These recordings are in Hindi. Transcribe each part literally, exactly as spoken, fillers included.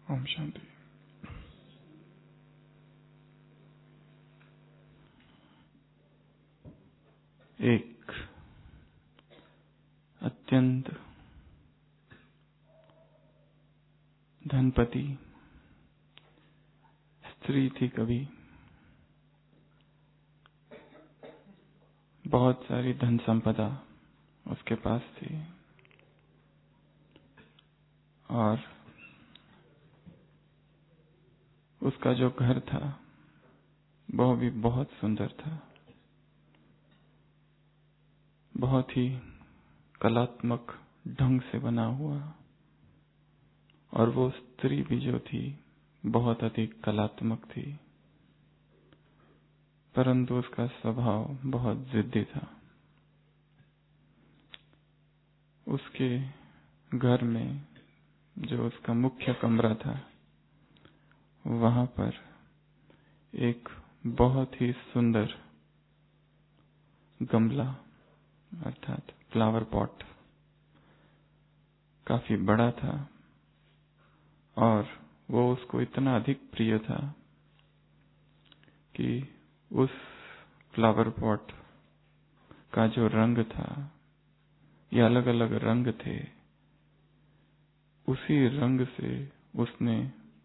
ओम शांति। एक अत्यंत धनपति स्त्री थी। कभी बहुत सारी धन संपदा उसके पास थी और उसका जो घर था वह भी बहुत सुंदर था, बहुत ही कलात्मक ढंग से बना हुआ। और वो स्त्री भी जो थी बहुत अधिक कलात्मक थी, परंतु उसका स्वभाव बहुत जिद्दी था। उसके घर में जो उसका मुख्य कमरा था, वहां पर एक बहुत ही सुंदर गमला अर्थात फ्लावर पॉट काफी बड़ा था और वो उसको इतना अधिक प्रिय था कि उस फ्लावर पॉट का जो रंग था, ये अलग अलग रंग थे, उसी रंग से उसने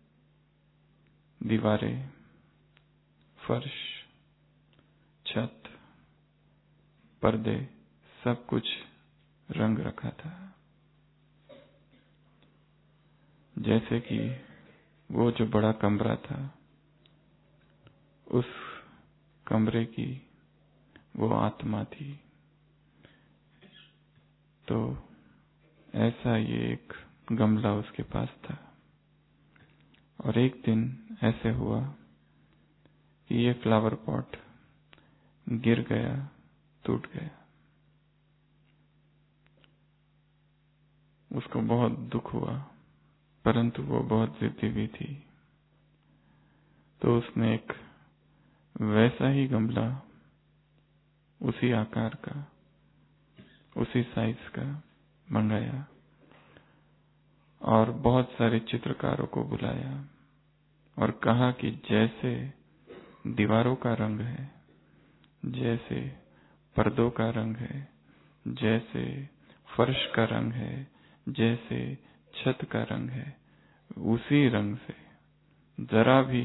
दीवारें, फर्श, छत, पर्दे सब कुछ रंग रखा था। जैसे कि वो जो बड़ा कमरा था, उस कमरे की वो आत्मा थी। तो ऐसा ये एक गमला उसके पास था। और एक दिन ऐसे हुआ कि ये फ्लावर पॉट गिर गया, टूट गया। उसको बहुत दुख हुआ, परंतु वो बहुत जिद्दी भी थी। तो उसने एक वैसा ही गमला, उसी आकार का, उसी साइज का मंगाया और बहुत सारे चित्रकारों को बुलाया और कहा कि जैसे दीवारों का रंग है, जैसे पर्दों का रंग है, जैसे फर्श का रंग है, जैसे छत का रंग है, उसी रंग से जरा भी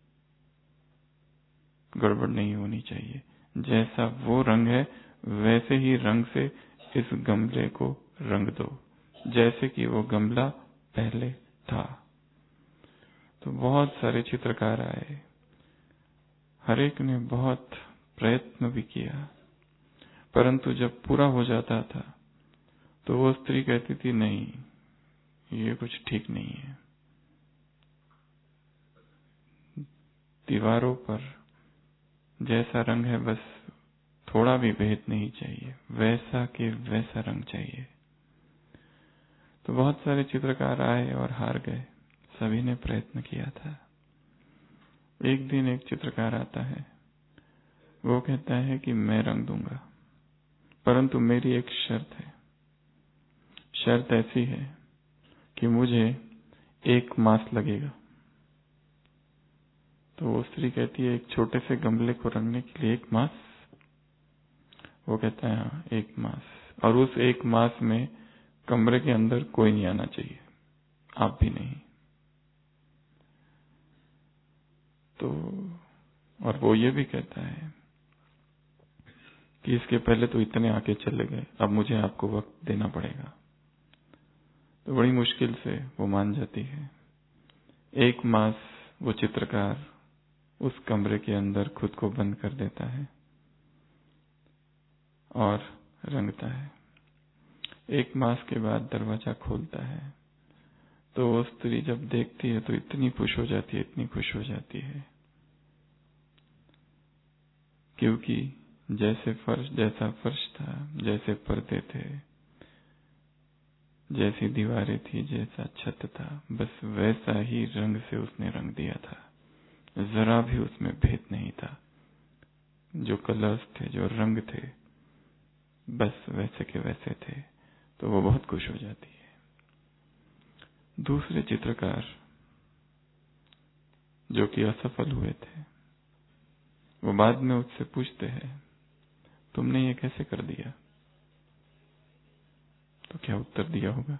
गड़बड़ नहीं होनी चाहिए। जैसा वो रंग है वैसे ही रंग से इस गमले को रंग दो, जैसे कि वो गमला पहले था। तो बहुत सारे चित्रकार आए, हर एक ने बहुत प्रयत्न भी किया, परंतु जब पूरा हो जाता था तो वो स्त्री कहती थी, नहीं, ये कुछ ठीक नहीं है। दीवारों पर जैसा रंग है बस थोड़ा भी भेद नहीं चाहिए, वैसा के वैसा रंग चाहिए। तो बहुत सारे चित्रकार आए और हार गए, सभी ने प्रयत्न किया था। एक दिन एक चित्रकार आता है, वो कहता है कि मैं रंग दूंगा, परंतु मेरी एक शर्त है। शर्त ऐसी है कि मुझे एक मास लगेगा। तो वो स्त्री कहती है, एक छोटे से गमले को रंगने के लिए एक मास? वो कहता है, हाँ, एक मास। और उस एक मास में कमरे के अंदर कोई नहीं आना चाहिए, आप भी नहीं। तो और वो ये भी कहता है कि इसके पहले तो इतने आके चले गए, अब मुझे आपको वक्त देना पड़ेगा। तो बड़ी मुश्किल से वो मान जाती है। एक मास वो चित्रकार उस कमरे के अंदर खुद को बंद कर देता है और रंगता है। एक मास के बाद दरवाजा खोलता है तो वो स्त्री जब देखती है तो इतनी खुश हो जाती है, इतनी खुश हो जाती है, क्योंकि जैसे फर्श जैसा फर्श था, जैसे पर्दे थे, जैसी दीवारें थी, जैसा छत था, बस वैसा ही रंग से उसने रंग दिया था। जरा भी उसमें भेद नहीं था। जो कलर्स थे, जो रंग थे, बस वैसे के वैसे थे। तो वो बहुत खुश हो जाती है। दूसरे चित्रकार जो कि असफल हुए थे, वो बाद में उससे पूछते हैं, तुमने ये कैसे कर दिया? तो क्या उत्तर दिया होगा?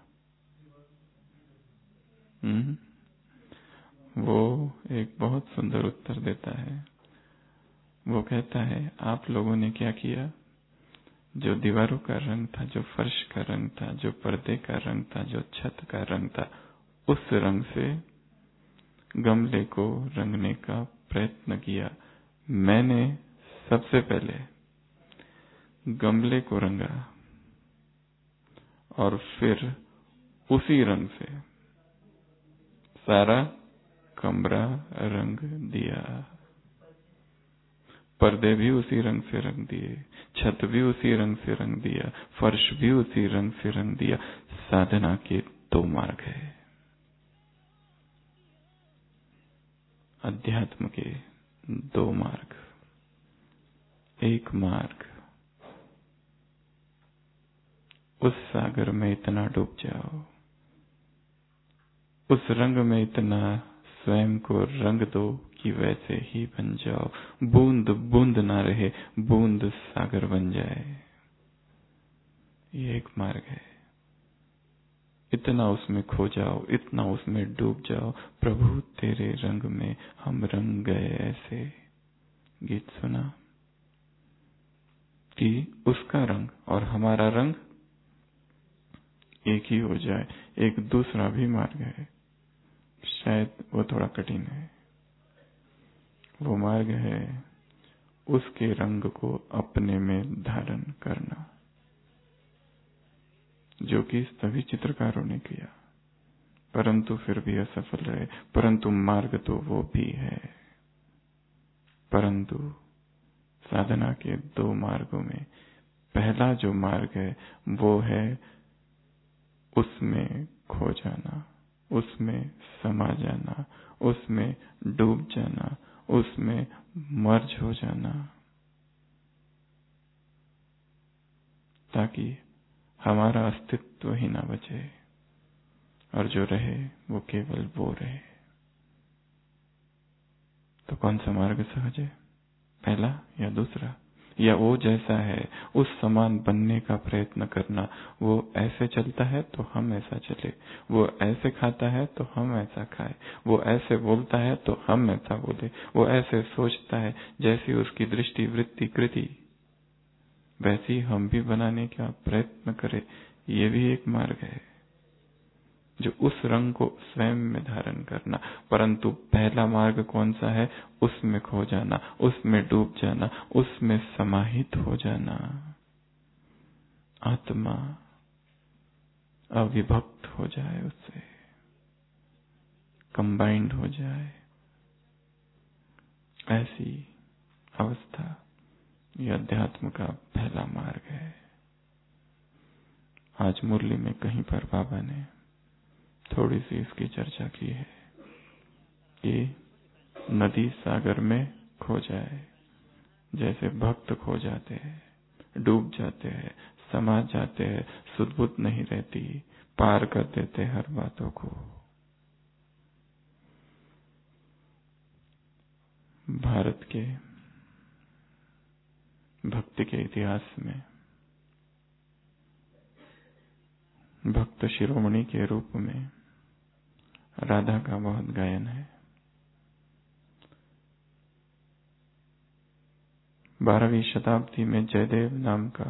हम्म वो एक बहुत सुंदर उत्तर देता है। वो कहता है, आप लोगों ने क्या किया? जो दीवारों का रंग था, जो फर्श का रंग था, जो पर्दे का रंग था, जो छत का रंग था, उस रंग से गमले को रंगने का प्रयत्न किया। मैंने सबसे पहले गमले को रंगा और फिर उसी रंग से सारा कमरा रंग दिया। पर्दे भी उसी रंग से रंग दिए, छत भी उसी रंग से रंग दिया, फर्श भी उसी रंग से रंग दिया। साधना के दो मार्ग है, अध्यात्म के दो मार्ग। एक मार्ग, उस सागर में इतना डूब जाओ, उस रंग में इतना स्वयं को रंग दो कि वैसे ही बन जाओ, बूंद बूंद ना रहे, बूंद सागर बन जाए। ये एक मार्ग है। इतना उसमें खो जाओ, इतना उसमें डूब जाओ, प्रभु तेरे रंग में हम रंग गए ऐसे। गीत सुना कि उसका रंग और हमारा रंग एक ही हो जाए। एक दूसरा भी मार्ग है, शायद वो थोड़ा कठिन है। वो मार्ग है उसके रंग को अपने में धारण करना, जो कि सभी चित्रकारों ने किया, परंतु फिर भी असफल रहे। परंतु मार्ग तो वो भी है। परंतु साधना के दो मार्गों में पहला जो मार्ग है वो है उसमें खो जाना, उसमें समा जाना, उसमें डूब जाना, उसमें मर्ज हो जाना, ताकि हमारा अस्तित्व ही ना बचे और जो रहे वो केवल वो रहे। तो कौन सा मार्ग सहज है, पहला या दूसरा? या वो जैसा है उस समान बनने का प्रयत्न करना? वो ऐसे चलता है तो हम ऐसा चले, वो ऐसे खाता है तो हम ऐसा खाए, वो ऐसे बोलता है तो हम ऐसा बोले, वो ऐसे सोचता है जैसी उसकी दृष्टि वृत्ति कृति, वैसी हम भी बनाने का प्रयत्न करें। ये भी एक मार्ग है, जो उस रंग को स्वयं में धारण करना। परंतु पहला मार्ग कौन सा है? उसमें खो जाना, उसमें डूब जाना, उसमें समाहित हो जाना। आत्मा अविभक्त हो जाए, उससे कंबाइंड हो जाए, ऐसी अवस्था यह अध्यात्म का पहला मार्ग है। आज मुरली में कहीं पर बाबा ने थोड़ी सी इसकी चर्चा की है कि नदी सागर में खो जाए, जैसे भक्त खो जाते हैं, डूब जाते हैं, समा जाते हैं, सुध-बुध नहीं रहती, पार कर देते हर बातों को। भारत के भक्ति के इतिहास में भक्त शिरोमणि के रूप में राधा का बहुत गायन है। बारहवीं शताब्दी में जयदेव नाम का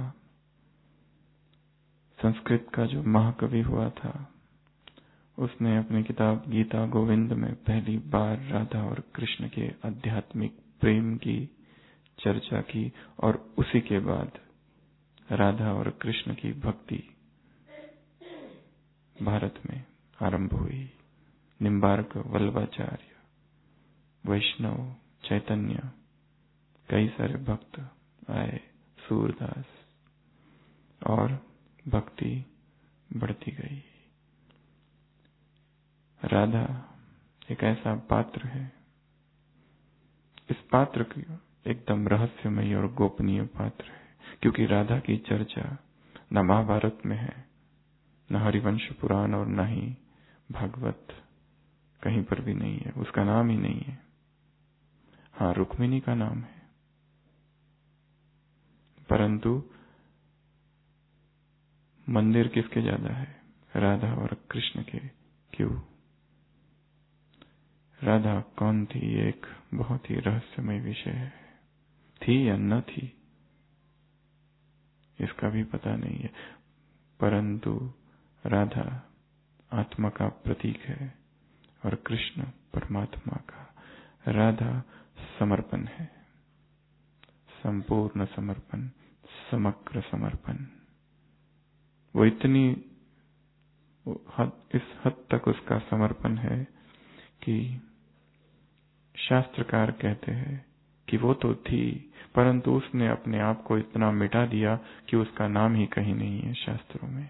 संस्कृत का जो महाकवि हुआ था, उसने अपनी किताब गीता गोविंद में पहली बार राधा और कृष्ण के आध्यात्मिक प्रेम की चर्चा की और उसी के बाद राधा और कृष्ण की भक्ति भारत में आरंभ हुई। निम्बार्क, वल्लभाचार्य, वैष्णव, चैतन्य, कई सारे भक्त आए, सूरदास, और भक्ति बढ़ती गई। राधा एक ऐसा पात्र है, इस पात्र की एकदम रहस्यमय और गोपनीय पात्र है, क्योंकि राधा की चर्चा न महाभारत में है, न हरिवंश पुराण और न ही भागवत, कहीं पर भी नहीं है, उसका नाम ही नहीं है। हाँ, रुक्मिणी का नाम है, परंतु मंदिर किसके ज्यादा है? राधा और कृष्ण के। क्यों? राधा कौन थी? एक बहुत ही रहस्यमय विषय है। थी या न थी इसका भी पता नहीं है, परंतु राधा आत्मा का प्रतीक है और कृष्ण परमात्मा का। राधा समर्पण है, संपूर्ण समर्पण, समग्र समर्पण। वो इतनी हद, इस हद तक उसका समर्पण है कि शास्त्रकार कहते हैं कि वो तो थी, परंतु उसने अपने आप को इतना मिटा दिया कि उसका नाम ही कहीं नहीं है शास्त्रों में।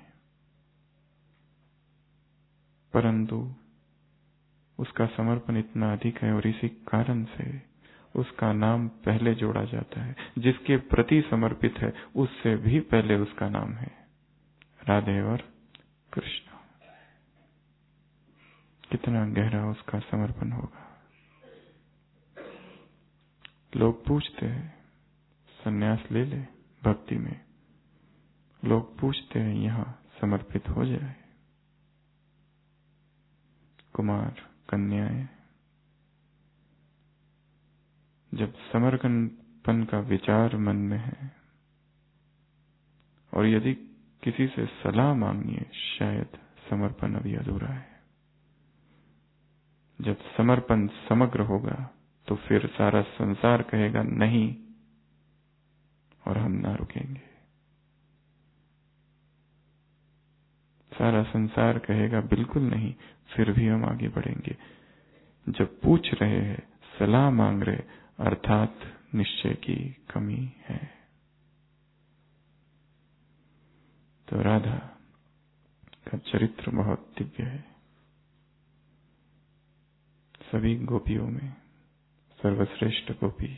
परंतु उसका समर्पण इतना अधिक है और इसी कारण से उसका नाम पहले जोड़ा जाता है। जिसके प्रति समर्पित है उससे भी पहले उसका नाम है राधे और कृष्ण। कितना गहरा उसका समर्पण होगा। लोग पूछते हैं सन्यास ले ले भक्ति में, लोग पूछते हैं यहां समर्पित हो जाए। कुमार कन्याएं जब समर्पण का विचार मन में है और यदि किसी से सलाह मांगनी है, शायद समर्पण अभी अधूरा है। जब समर्पण समग्र होगा तो फिर सारा संसार कहेगा नहीं और हम ना रुकेंगे। सारा संसार कहेगा बिल्कुल नहीं, फिर भी हम आगे बढ़ेंगे। जब पूछ रहे हैं, सलाह मांग रहे, अर्थात निश्चय की कमी है। तो राधा का चरित्र बहुत दिव्य है। सभी गोपियों में सर्वश्रेष्ठ गोपी।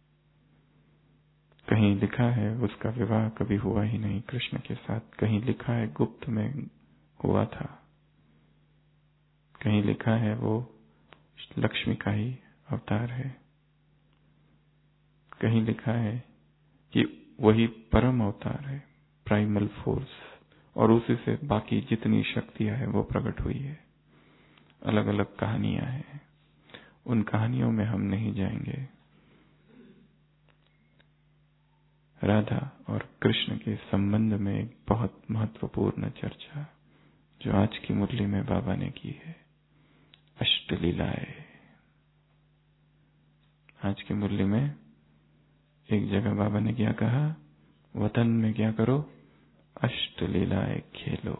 कहीं लिखा है उसका विवाह कभी हुआ ही नहीं कृष्ण के साथ, कहीं लिखा है गुप्त में हुआ था, कहीं लिखा है वो लक्ष्मी का ही अवतार है, कहीं लिखा है कि वही परम अवतार है, प्राइमल फोर्स, और उसी से बाकी जितनी शक्तियां हैं वो प्रकट हुई है। अलग अलग कहानियां हैं, उन कहानियों में हम नहीं जाएंगे। राधा और कृष्ण के संबंध में एक बहुत महत्वपूर्ण चर्चा जो आज की मुरली में बाबा ने की है, अष्टलीलाएं। आज की मुरली में एक जगह बाबा ने क्या कहा? वतन में क्या करो? अष्टलीलाएं खेलो।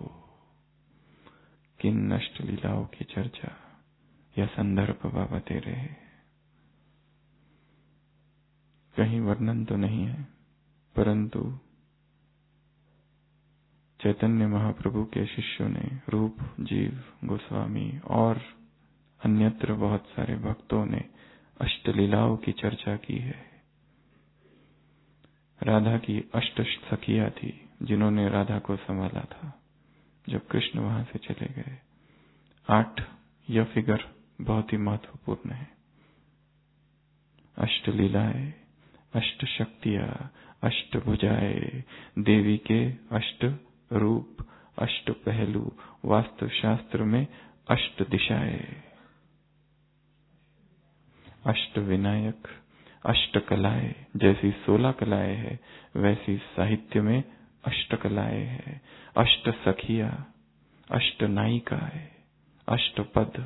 किन अष्टलीलाओं की चर्चा या संदर्भ बाबा दे रहे हैं? कहीं वर्णन तो नहीं है, परंतु चैतन्य महाप्रभु के शिष्यों ने, रूप जीव गोस्वामी और अन्यत्र बहुत सारे भक्तों ने अष्टलीलाओं की चर्चा की है। राधा की अष्ट सखियां थी जिन्होंने राधा को संभाला था जब कृष्ण वहां से चले गए। आठ यह फिगर बहुत ही महत्वपूर्ण है। अष्टलीलाएं, अष्ट शक्तियां, अष्ट भुजाएं, देवी के अष्ट रूप, अष्ट पहलू, वास्तु शास्त्र में अष्ट दिशाएं, अष्ट विनायक, अष्ट कलाएं। जैसी सोलह कलाएं है वैसी साहित्य में अष्ट कलाएं है। अष्ट सखिया, अष्ट नायिकाएं, अष्ट पद,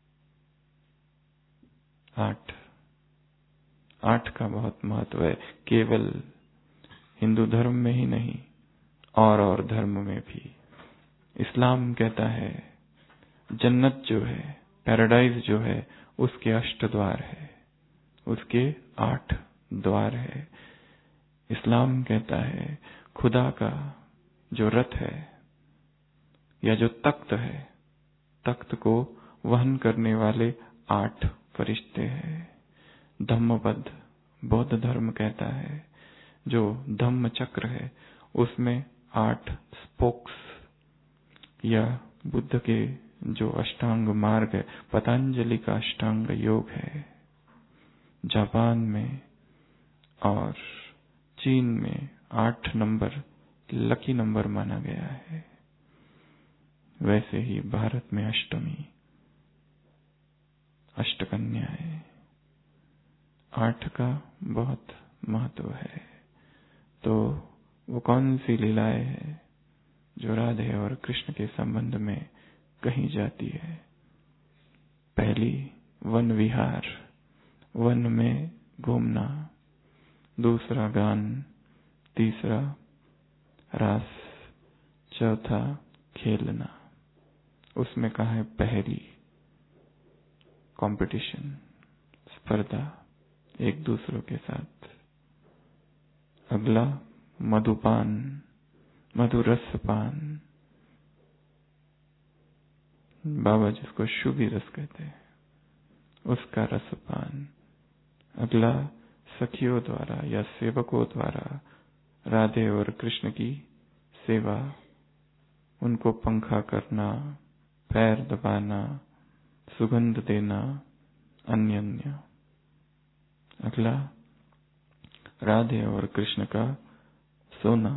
आठ। आठ का बहुत महत्व है, केवल हिंदू धर्म में ही नहीं और और धर्म में भी। इस्लाम कहता है जन्नत जो है, पैराडाइज जो है, उसके अष्ट द्वार है, उसके आठ द्वार है। इस्लाम कहता है खुदा का जो रथ है या जो तख्त है, तख्त को वहन करने वाले आठ फरिश्ते हैं। धम्मपद बौद्ध धर्म कहता है जो धम्म चक्र है उसमें आठ स्पोक्स, या बुद्ध के जो अष्टांग मार्ग है, पतंजलि का अष्टांग योग है, जापान में और चीन में आठ नंबर लकी नंबर माना गया है, वैसे ही भारत में अष्टमी, अष्टकन्या है, आठ का बहुत महत्व है। तो वो कौन सी लीलाएं है जो राधे और कृष्ण के संबंध में कही जाती है? पहली वन विहार, वन में घूमना, दूसरा गान, तीसरा रास, चौथा खेलना। उसमें कहा है पहली कंपटीशन, स्पर्धा एक दूसरों के साथ। अगला मधुपान, मधुरसपान, बाबा जिसको शुभी रस कहते हैं, उसका रसपान। अगला सखियों द्वारा या सेवकों द्वारा राधे और कृष्ण की सेवा, उनको पंखा करना, पैर दबाना, सुगंध देना, अन्य अन्य। अगला राधे और कृष्ण का सोना,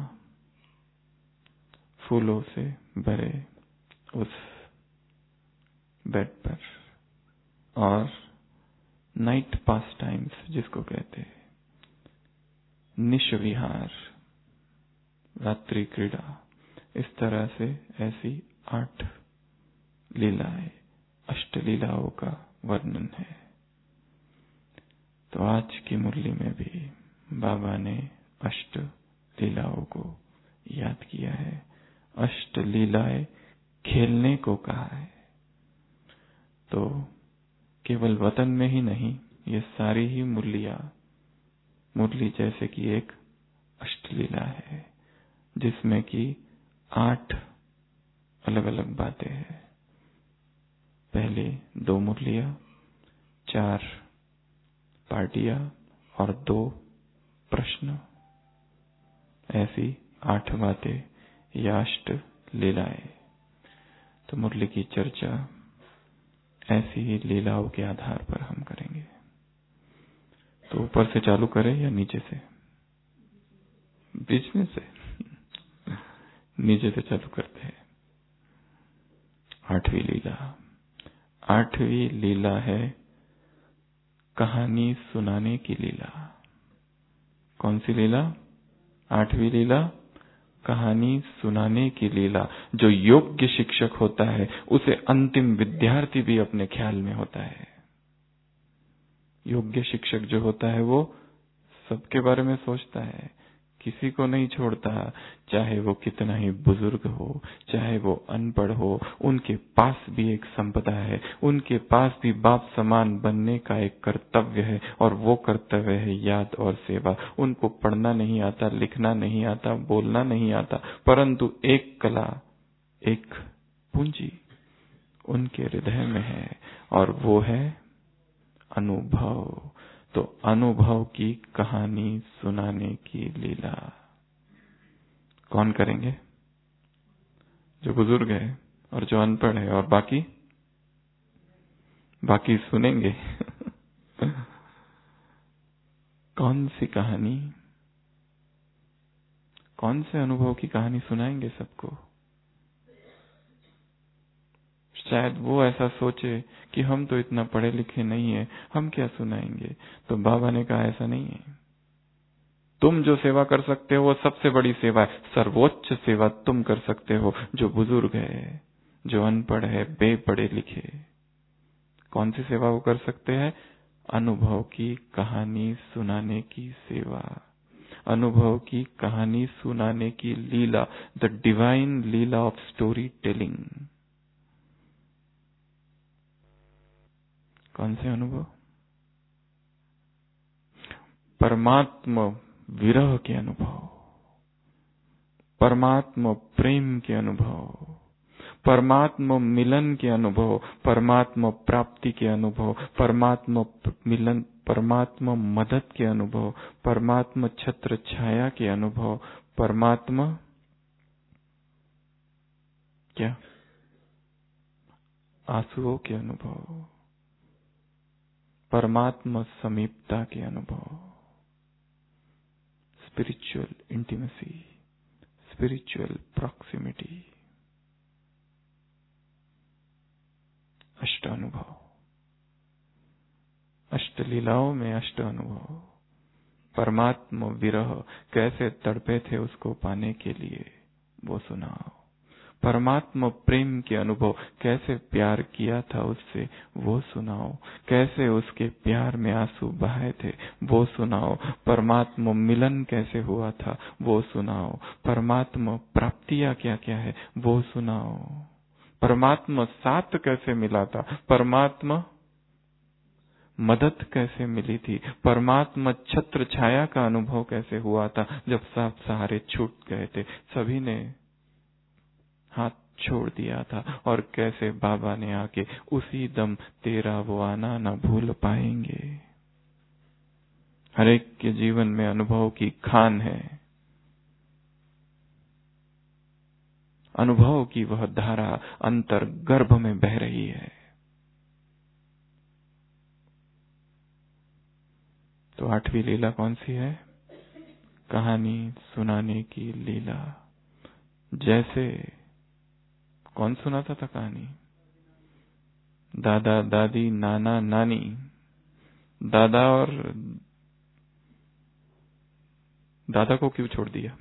फूलों से भरे उस बेड पर। और नाइट पास टाइम्स जिसको कहते हैं, निशविहार, रात्रि क्रीड़ा। इस तरह से ऐसी आठ लीलाएं, अष्ट लीलाओं का वर्णन है। तो आज की मुरली में भी बाबा ने अष्ट लीलाओं को याद किया है। अष्ट लीलाएं खेलने को कहा है। तो केवल वतन में ही नहीं, ये सारी ही मुरलियां, मुरली जैसे कि एक अष्टलीला है जिसमें कि आठ अलग अलग बातें हैं। पहले दो मुरलियां, चार पार्टियां और दो प्रश्न, ऐसी आठ बातें या अष्ट लीलाएं। तो मुरली की चर्चा ऐसी ही लीलाओं के आधार पर हम करेंगे। तो ऊपर से चालू करें या नीचे से? बीच में से नीचे से चालू करते हैं। आठवीं लीला, आठवीं लीला है कहानी सुनाने की लीला। कौन सी लीला? आठवीं लीला कहानी सुनाने की लीला। जो योग्य शिक्षक होता है उसे अंतिम विद्यार्थी भी अपने ख्याल में होता है। योग्य शिक्षक जो होता है वो सबके बारे में सोचता है, किसी को नहीं छोड़ता, चाहे वो कितना ही बुजुर्ग हो, चाहे वो अनपढ़ हो। उनके पास भी एक संपदा है, उनके पास भी बाप समान बनने का एक कर्तव्य है, और वो कर्तव्य है याद और सेवा। उनको पढ़ना नहीं आता, लिखना नहीं आता, बोलना नहीं आता, परंतु एक कला, एक पूंजी उनके हृदय में है, और वो है अनुभव। तो अनुभव की कहानी सुनाने की लीला कौन करेंगे? जो बुजुर्ग है और जो अनपढ़ है, और बाकी बाकी सुनेंगे। कौन सी कहानी, कौन से अनुभव की कहानी सुनाएंगे सबको? शायद वो ऐसा सोचे कि हम तो इतना पढ़े लिखे नहीं है, हम क्या सुनाएंगे। तो बाबा ने कहा ऐसा नहीं है। तुम जो सेवा कर सकते हो वो सबसे बड़ी सेवा है, सर्वोच्च सेवा तुम कर सकते हो। जो बुजुर्ग है, जो अनपढ़ है, बेपढ़े लिखे, कौन सी सेवा वो कर सकते हैं? अनुभव की कहानी सुनाने की सेवा, अनुभव की कहानी सुनाने की लीला, the divine leela of storytelling. कौन से अनुभव? परमात्मा विरह के अनुभव, परमात्मा प्रेम के अनुभव, परमात्मा मिलन के अनुभव, परमात्मा प्राप्ति के अनुभव, परमात्मा मिलन, परमात्मा मदद के अनुभव, परमात्मा छत्र छाया के अनुभव, परमात्मा क्या? आंसुओं के अनुभव, परमात्मा समीपता के अनुभव, स्पिरिचुअल इंटीमेसी, स्पिरिचुअल प्रॉक्सिमिटी, अष्ट अनुभव, अष्ट लीलाओं में अष्ट अनुभव। परमात्मा विरह कैसे तड़पे थे उसको पाने के लिए, वो सुनाओ। परमात्मा प्रेम के अनुभव, कैसे प्यार किया था उससे, वो सुनाओ। कैसे उसके प्यार में आंसू बहाए थे, वो सुनाओ। परमात्मा मिलन कैसे हुआ था, वो सुनाओ। परमात्मा प्राप्तियां क्या क्या है, वो सुनाओ। परमात्मा साथ कैसे मिला था, परमात्मा मदद कैसे मिली थी, परमात्मा छत्र छाया का अनुभव कैसे हुआ था जब सब सहारे छूट गए थे, सभी ने हाथ छोड़ दिया था, और कैसे बाबा ने आके उसी दम तेरा वो आना न भूल पाएंगे। हर एक के जीवन में अनुभव की खान है, अनुभव की वह धारा अंतर गर्भ में बह रही है। तो आठवीं लीला कौन सी है? कहानी सुनाने की लीला। जैसे कौन सुनाता था कहानी? दादा दादी नाना नानी। दादा और दादा को क्यों छोड़ दिया?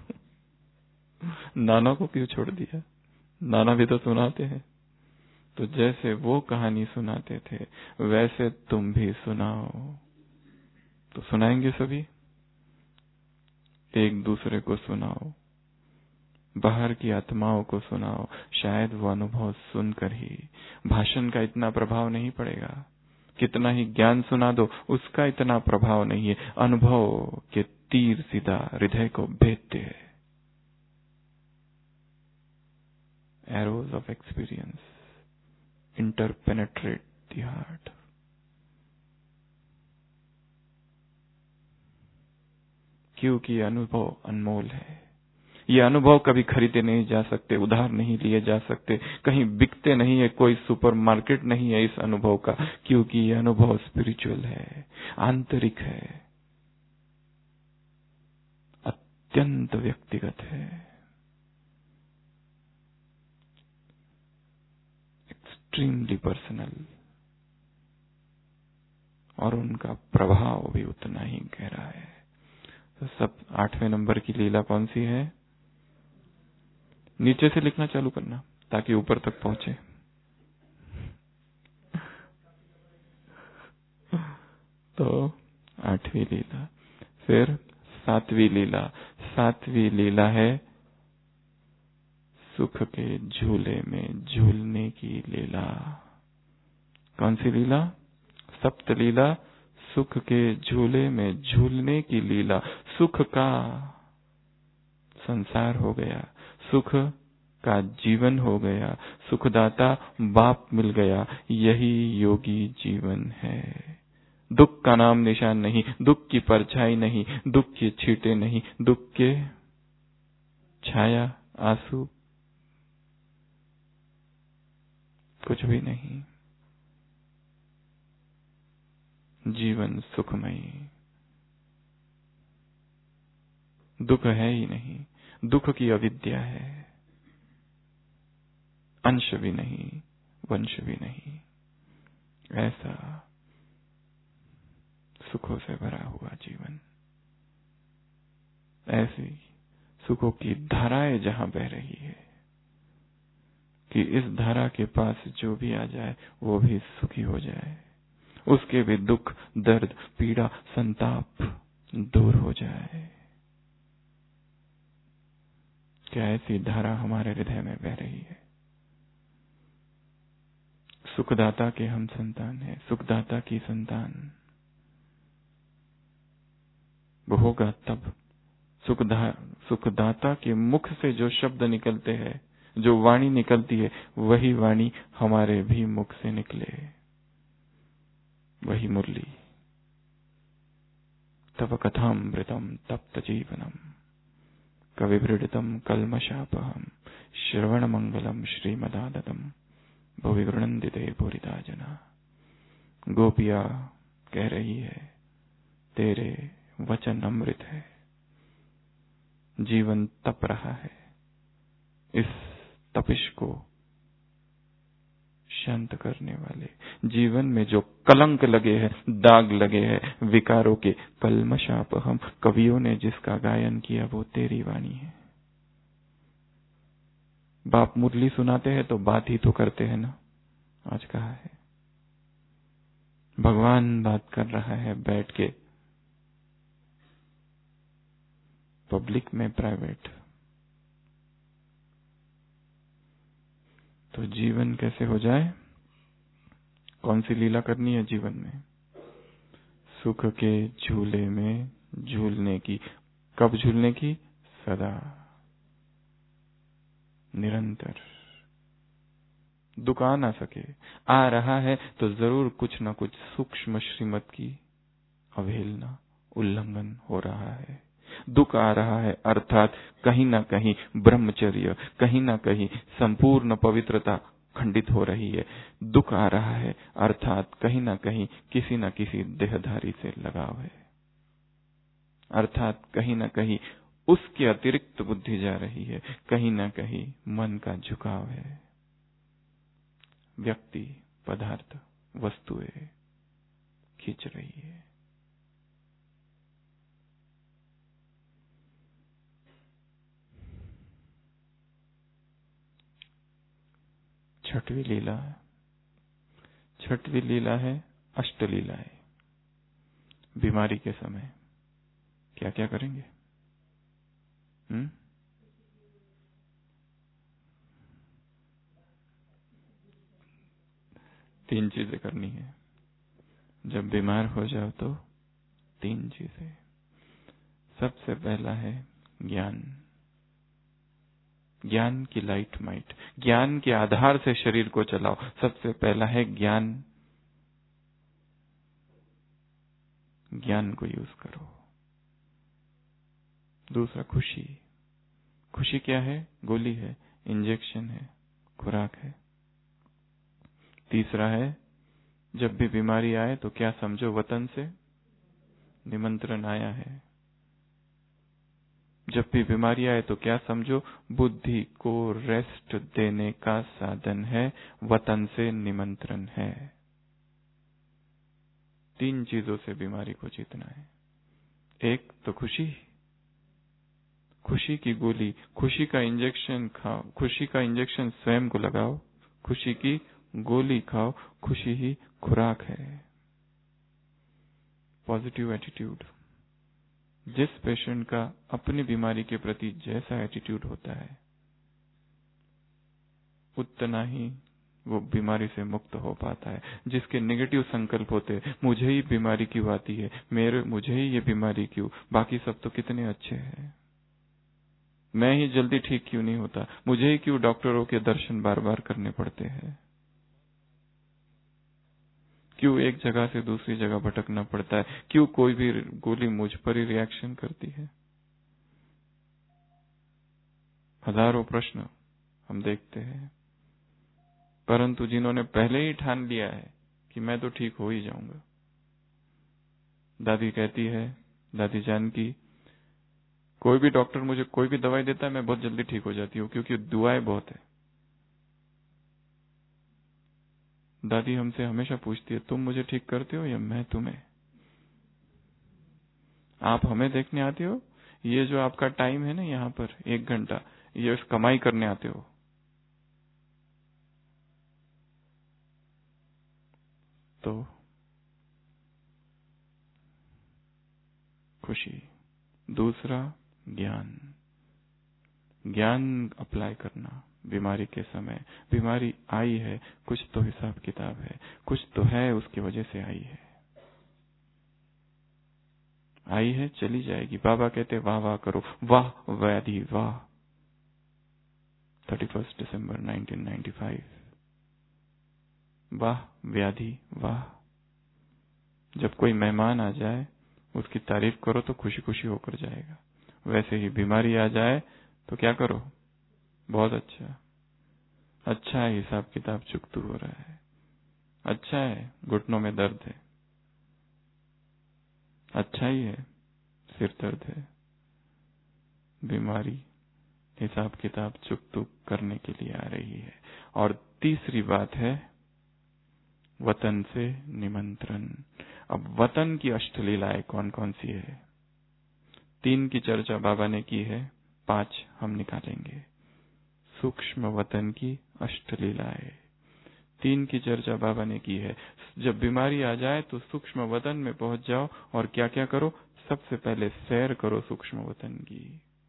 नाना को क्यों छोड़ दिया? नाना भी तो सुनाते हैं। तो जैसे वो कहानी सुनाते थे वैसे तुम भी सुनाओ। तो सुनाएंगे सभी, एक दूसरे को सुनाओ, बाहर की आत्माओं को सुनाओ। शायद वो अनुभव सुनकर ही, भाषण का इतना प्रभाव नहीं पड़ेगा, कितना ही ज्ञान सुना दो उसका इतना प्रभाव नहीं है। अनुभव के तीर सीधा हृदय को भेदते हैं। Arrows of experience interpenetrate the heart. क्योंकि अनुभव अनमोल है। ये अनुभव कभी खरीदे नहीं जा सकते, उधार नहीं लिए जा सकते, कहीं बिकते नहीं है, कोई सुपरमार्केट नहीं है इस अनुभव का, क्योंकि ये अनुभव स्पिरिचुअल है, आंतरिक है, अत्यंत व्यक्तिगत है, एक्सट्रीमली पर्सनल, और उनका प्रभाव भी उतना ही गहरा है। तो सब आठवें नंबर की लीला कौन सी है? नीचे से लिखना चालू करना ताकि ऊपर तक पहुंचे। तो आठवीं लीला, फिर सातवीं लीला। सातवीं लीला है सुख के झूले में झूलने की लीला। कौन सी लीला? सप्त लीला, सुख के झूले में झूलने की लीला। सुख का संसार हो गया, सुख का जीवन हो गया, सुखदाता बाप मिल गया, यही योगी जीवन है। दुख का नाम निशान नहीं, दुख की परछाई नहीं, दुख की छींटे नहीं, दुख के छाया आंसू कुछ भी नहीं। जीवन सुखमयी, दुख है ही नहीं, दुख की अविद्या है, अंश भी नहीं, वंश भी नहीं। ऐसा सुखों से भरा हुआ जीवन, ऐसी सुखों की धाराएं जहां बह रही है कि इस धारा के पास जो भी आ जाए वो भी सुखी हो जाए, उसके भी दुख दर्द पीड़ा संताप दूर हो जाए। क्या ऐसी धारा हमारे हृदय में बह रही है? सुखदाता के हम संतान हैं, सुखदाता की संतान। वो होगा तब सुखदा सुखदाता के मुख से जो शब्द निकलते हैं, जो वाणी निकलती है, वही वाणी हमारे भी मुख से निकले, वही मुरली। तव कथामृतम तप्त जीवनम कविवृडितम कल्मषापहम श्रवण मंगलम श्रीमदादतम भुवि गृणन्ति ते पूरिता जना। गोपिया कह रही है, तेरे वचन अमृत है। जीवन तप रहा है। इस तपिश को शांत करने वाले, जीवन में जो कलंक लगे हैं, दाग लगे हैं, विकारों के कलमशाप, हम कवियों ने जिसका गायन किया वो तेरी वाणी है। बाप मुरली सुनाते हैं तो बात ही तो करते हैं ना। आज कहा है भगवान बात कर रहा है बैठ के, पब्लिक में प्राइवेट। तो जीवन कैसे हो जाए? कौन सी लीला करनी है जीवन में? सुख के झूले में झूलने की। कब झूलने की? सदा, निरंतर। दुख आ ना सके, आ रहा है तो जरूर कुछ न कुछ सूक्ष्म श्रीमत की अवहेलना, उल्लंघन हो रहा है। दुख आ रहा है अर्थात कहीं ना कहीं ब्रह्मचर्य, कहीं ना कहीं संपूर्ण पवित्रता खंडित हो रही है। दुख आ रहा है अर्थात कहीं ना कहीं किसी न किसी देहधारी से लगाव है, अर्थात कहीं ना कहीं उसके अतिरिक्त बुद्धि जा रही है, कहीं ना कहीं मन का झुकाव है। व्यक्ति, पदार्थ, वस्तुएं खींच रही है। छठवीं लीला, छठवीं लीला है अष्टलीलाएं। बीमारी के समय क्या क्या करेंगे? हम्म तीन चीजें करनी है। जब बीमार हो जाओ तो तीन चीजें। सबसे पहला है ज्ञान, ज्ञान की लाइट माइट, ज्ञान के आधार से शरीर को चलाओ। सबसे पहला है ज्ञान, ज्ञान को यूज करो। दूसरा खुशी, खुशी क्या है? गोली है, इंजेक्शन है, खुराक है। तीसरा है जब भी बीमारी आए तो क्या समझो? वतन से निमंत्रण आया है। जब भी बीमारी आए तो क्या समझो? बुद्धि को रेस्ट देने का साधन है, वतन से निमंत्रण है। तीन चीजों से बीमारी को जीतना है। एक तो खुशी, खुशी की गोली, खुशी का इंजेक्शन खाओ, खुशी का इंजेक्शन स्वयं को लगाओ, खुशी की गोली खाओ, खुशी ही खुराक है। Positive attitude. जिस पेशेंट का अपनी बीमारी के प्रति जैसा एटीट्यूड होता है उतना ही वो बीमारी से मुक्त हो पाता है। जिसके नेगेटिव संकल्प होते हैं, मुझे ही बीमारी क्यों आती है, मेरे मुझे ही ये बीमारी क्यों, बाकी सब तो कितने अच्छे हैं, मैं ही जल्दी ठीक क्यों नहीं होता, मुझे ही क्यों डॉक्टरों के दर्शन बार बार करने पड़ते हैं, क्यों एक जगह से दूसरी जगह भटकना पड़ता है, क्यों कोई भी गोली मुझ पर ही रिएक्शन करती है। हजारों प्रश्न हम देखते हैं, परंतु जिन्होंने पहले ही ठान लिया है कि मैं तो ठीक हो ही जाऊंगा। दादी कहती है, दादी जानकी, कोई भी डॉक्टर मुझे कोई भी दवाई देता है मैं बहुत जल्दी ठीक हो जाती हूँ क्योंकि दुआएं बहुत है। दादी हमसे हमेशा पूछती है, तुम मुझे ठीक करते हो या मैं तुम्हें? आप हमें देखने आते हो, ये जो आपका टाइम है ना यहाँ पर एक घंटा, ये कमाई करने आते हो। तो खुशी। दूसरा ज्ञान, ज्ञान अप्लाई करना बीमारी के समय। बीमारी आई है, कुछ तो हिसाब किताब है, कुछ तो है, उसकी वजह से आई है। आई है, चली जाएगी। बाबा कहते वाह वाह करो, वाह व्याधि वाह। Thirty first December nineteen ninety five, वाह व्याधि वाह। जब कोई मेहमान आ जाए उसकी तारीफ करो तो खुशी खुशी होकर जाएगा। वैसे ही बीमारी आ जाए तो क्या करो? बहुत अच्छा, अच्छा है, हिसाब किताब चुकतू हो रहा है, अच्छा है, घुटनों में दर्द है, अच्छा ही है, सिर दर्द है, बीमारी हिसाब किताब चुक तुक करने के लिए आ रही है। और तीसरी बात है वतन से निमंत्रण। अब वतन की अष्टलीलाएं कौन कौन सी है? तीन की चर्चा बाबा ने की है, पांच हम निकालेंगे। सूक्ष्म वतन की अष्टलीलाएं, तीन की चर्चा बाबा ने की है। जब बीमारी आ जाए तो सूक्ष्म वतन में पहुंच जाओ और क्या क्या करो? सबसे पहले सैर करो सूक्ष्म वतन की।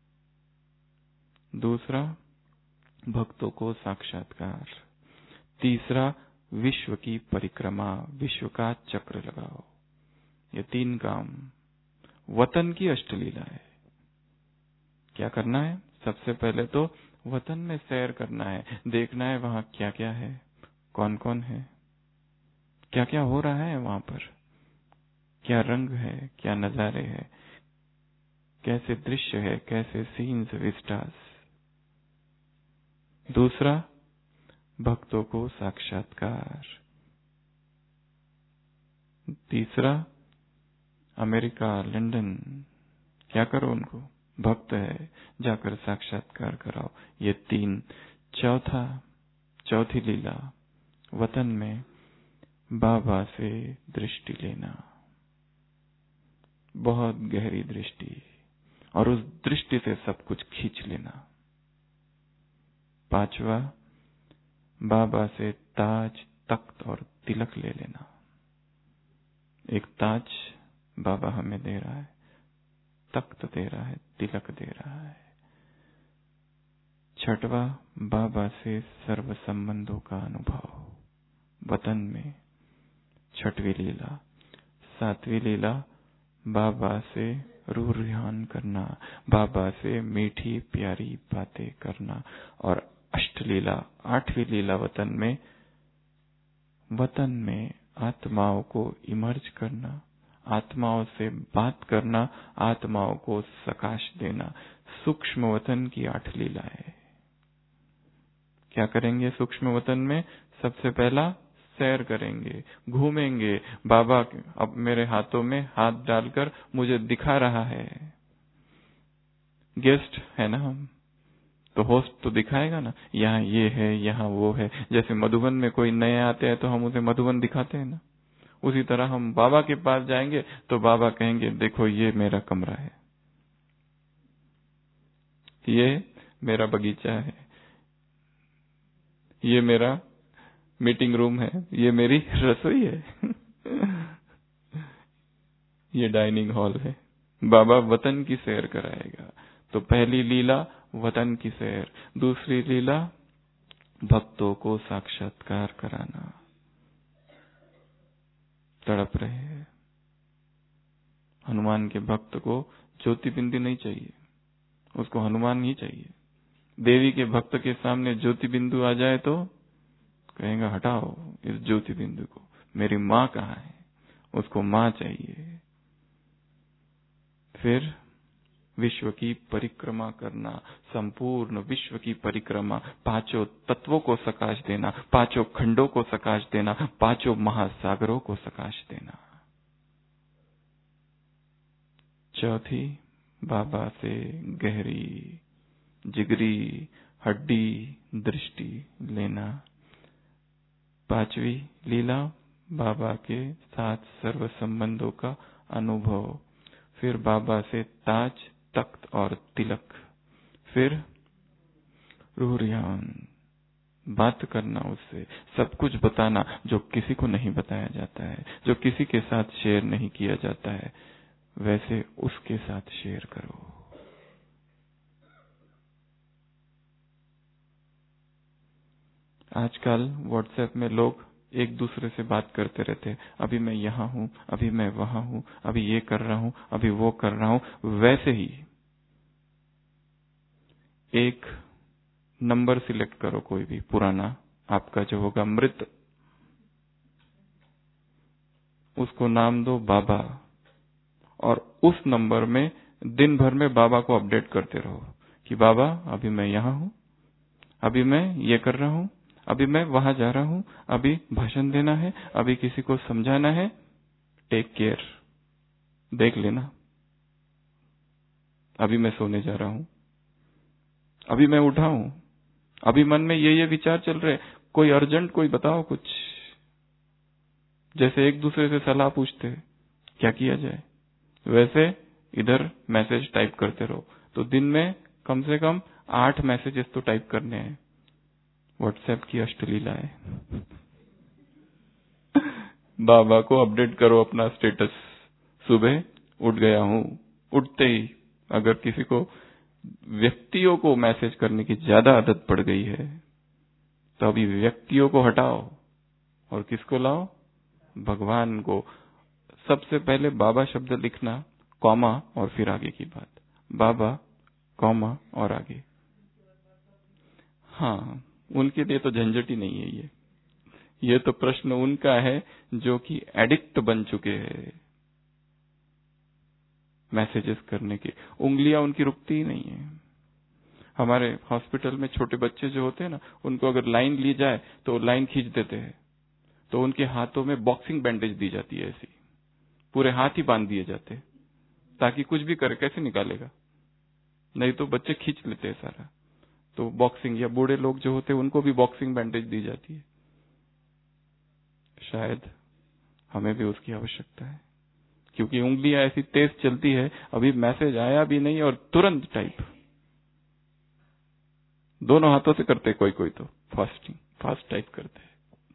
दूसरा, भक्तों को साक्षात्कार। तीसरा, विश्व की परिक्रमा, विश्व का चक्र लगाओ। ये तीन काम वतन की अष्टलीला है। क्या करना है? सबसे पहले तो वतन में सैर करना है, देखना है वहां क्या क्या है, कौन कौन है, क्या क्या हो रहा है वहां पर, क्या रंग है, क्या नजारे हैं, कैसे दृश्य है, कैसे सीन्स विस्टास। दूसरा, भक्तों को साक्षात्कार। तीसरा, अमेरिका, लंदन, क्या करो उनको, भक्त है, जाकर साक्षात्कार कराओ। ये तीन। चौथा, चौथी लीला, वतन में बाबा से दृष्टि लेना, बहुत गहरी दृष्टि, और उस दृष्टि से सब कुछ खींच लेना। पांचवा, बाबा से ताज, तख्त और तिलक ले लेना। एक ताज बाबा हमें दे रहा है, तख्त दे रहा है, तिलक दे रहा है। छठवा, बाबा से सर्व संबंधों का अनुभव, वतन में। छठवीं लीला। सातवीं लीला, बाबा से रूह रिहान करना, बाबा से मीठी प्यारी बातें करना। और अष्टलीला, आठवीं लीला वतन में, वतन में आत्माओं को इमर्ज करना, आत्माओं से बात करना, आत्माओं को सकाश देना। सूक्ष्म वतन की आठ लीला है। क्या करेंगे सूक्ष्म वतन में? सबसे पहला सैर करेंगे, घूमेंगे। बाबा अब मेरे हाथों में हाथ डालकर मुझे दिखा रहा है। गेस्ट है ना हम, तो होस्ट तो दिखाएगा ना, यहाँ ये है, यहाँ वो है। जैसे मधुबन में कोई नए आते हैं तो हम उसे मधुबन दिखाते हैं ना, उसी तरह हम बाबा के पास जाएंगे तो बाबा कहेंगे देखो ये मेरा कमरा है, ये मेरा बगीचा है, ये मेरा मीटिंग रूम है, ये मेरी रसोई है, ये डाइनिंग हॉल है। बाबा वतन की सैर कराएगा। तो पहली लीला वतन की सैर, दूसरी लीला भक्तों को साक्षात्कार कराना। तड़प रहे हैं हनुमान के भक्त को ज्योति बिंदु नहीं चाहिए, उसको हनुमान ही चाहिए। देवी के भक्त के सामने ज्योति बिंदु आ जाए तो कहेगा हटाओ इस ज्योति बिंदु को, मेरी माँ कहाँ है, उसको माँ चाहिए। फिर विश्व की परिक्रमा करना, संपूर्ण विश्व की परिक्रमा, पांचों तत्वों को सकाश देना, पांचों खंडों को सकाश देना, पांचों महासागरों को सकाश देना। चौथी, बाबा से गहरी जिगरी हड्डी दृष्टि लेना। पांचवी लीला, बाबा के साथ सर्व संबंधों का अनुभव। फिर बाबा से ताज, तख्त और तिलक। फिर रूह रिहान, बात करना उससे, सब कुछ बताना जो किसी को नहीं बताया जाता है, जो किसी के साथ शेयर नहीं किया जाता है, वैसे उसके साथ शेयर करो। आजकल व्हाट्सएप में लोग एक दूसरे से बात करते रहते हैं, अभी मैं यहाँ हूँ, अभी मैं वहां हूँ, अभी ये कर रहा हूँ, अभी वो कर रहा हूँ। वैसे ही एक नंबर सिलेक्ट करो, कोई भी पुराना आपका जो होगा मृत, उसको नाम दो बाबा, और उस नंबर में दिन भर में बाबा को अपडेट करते रहो कि बाबा अभी मैं यहाँ हूँ, अभी मैं ये कर रहा हूँ, अभी मैं वहां जा रहा हूँ, अभी भाषण देना है, अभी किसी को समझाना है, टेक केयर। देख लेना। अभी मैं सोने जा रहा हूं, अभी मैं उठा हूं, अभी मन में ये ये विचार चल रहे, कोई अर्जेंट कोई बताओ कुछ। जैसे एक दूसरे से सलाह पूछते हैं क्या किया जाए, वैसे इधर मैसेज टाइप करते रहो। तो दिन में कम से कम आठ मैसेजेस तो टाइप करने हैं। व्हाट्सएप की अष्टलीला है। बाबा को अपडेट करो अपना स्टेटस, सुबह उठ गया हूं। उठते ही अगर किसी को व्यक्तियों को मैसेज करने की ज्यादा आदत पड़ गई है तो अभी व्यक्तियों को हटाओ और किसको लाओ, भगवान को। सबसे पहले बाबा शब्द लिखना, कॉमा और फिर आगे की बात, बाबा कॉमा और आगे। हाँ, उनके लिए तो झंझट ही नहीं है ये ये तो प्रश्न उनका है जो कि एडिक्ट बन चुके हैं मैसेजेस करने की। उंगलियां उनकी रुकती ही नहीं है। हमारे हॉस्पिटल में छोटे बच्चे जो होते हैं ना, उनको अगर लाइन ली जाए तो लाइन खींच देते हैं, तो उनके हाथों में बॉक्सिंग बैंडेज दी जाती है। ऐसी पूरे हाथ ही बांध दिए जाते हैं ताकि कुछ भी करे, कैसे निकालेगा, नहीं तो बच्चे खींच लेते हैं सारा। तो बॉक्सिंग, या बूढ़े लोग जो होते हैं उनको भी बॉक्सिंग बैंडेज दी जाती है। शायद हमें भी उसकी आवश्यकता है, क्योंकि उंगलियां ऐसी तेज चलती है। अभी मैसेज आया भी नहीं और तुरंत टाइप, दोनों हाथों से करते, कोई कोई तो फास्टिंग फास्ट टाइप करते हैं।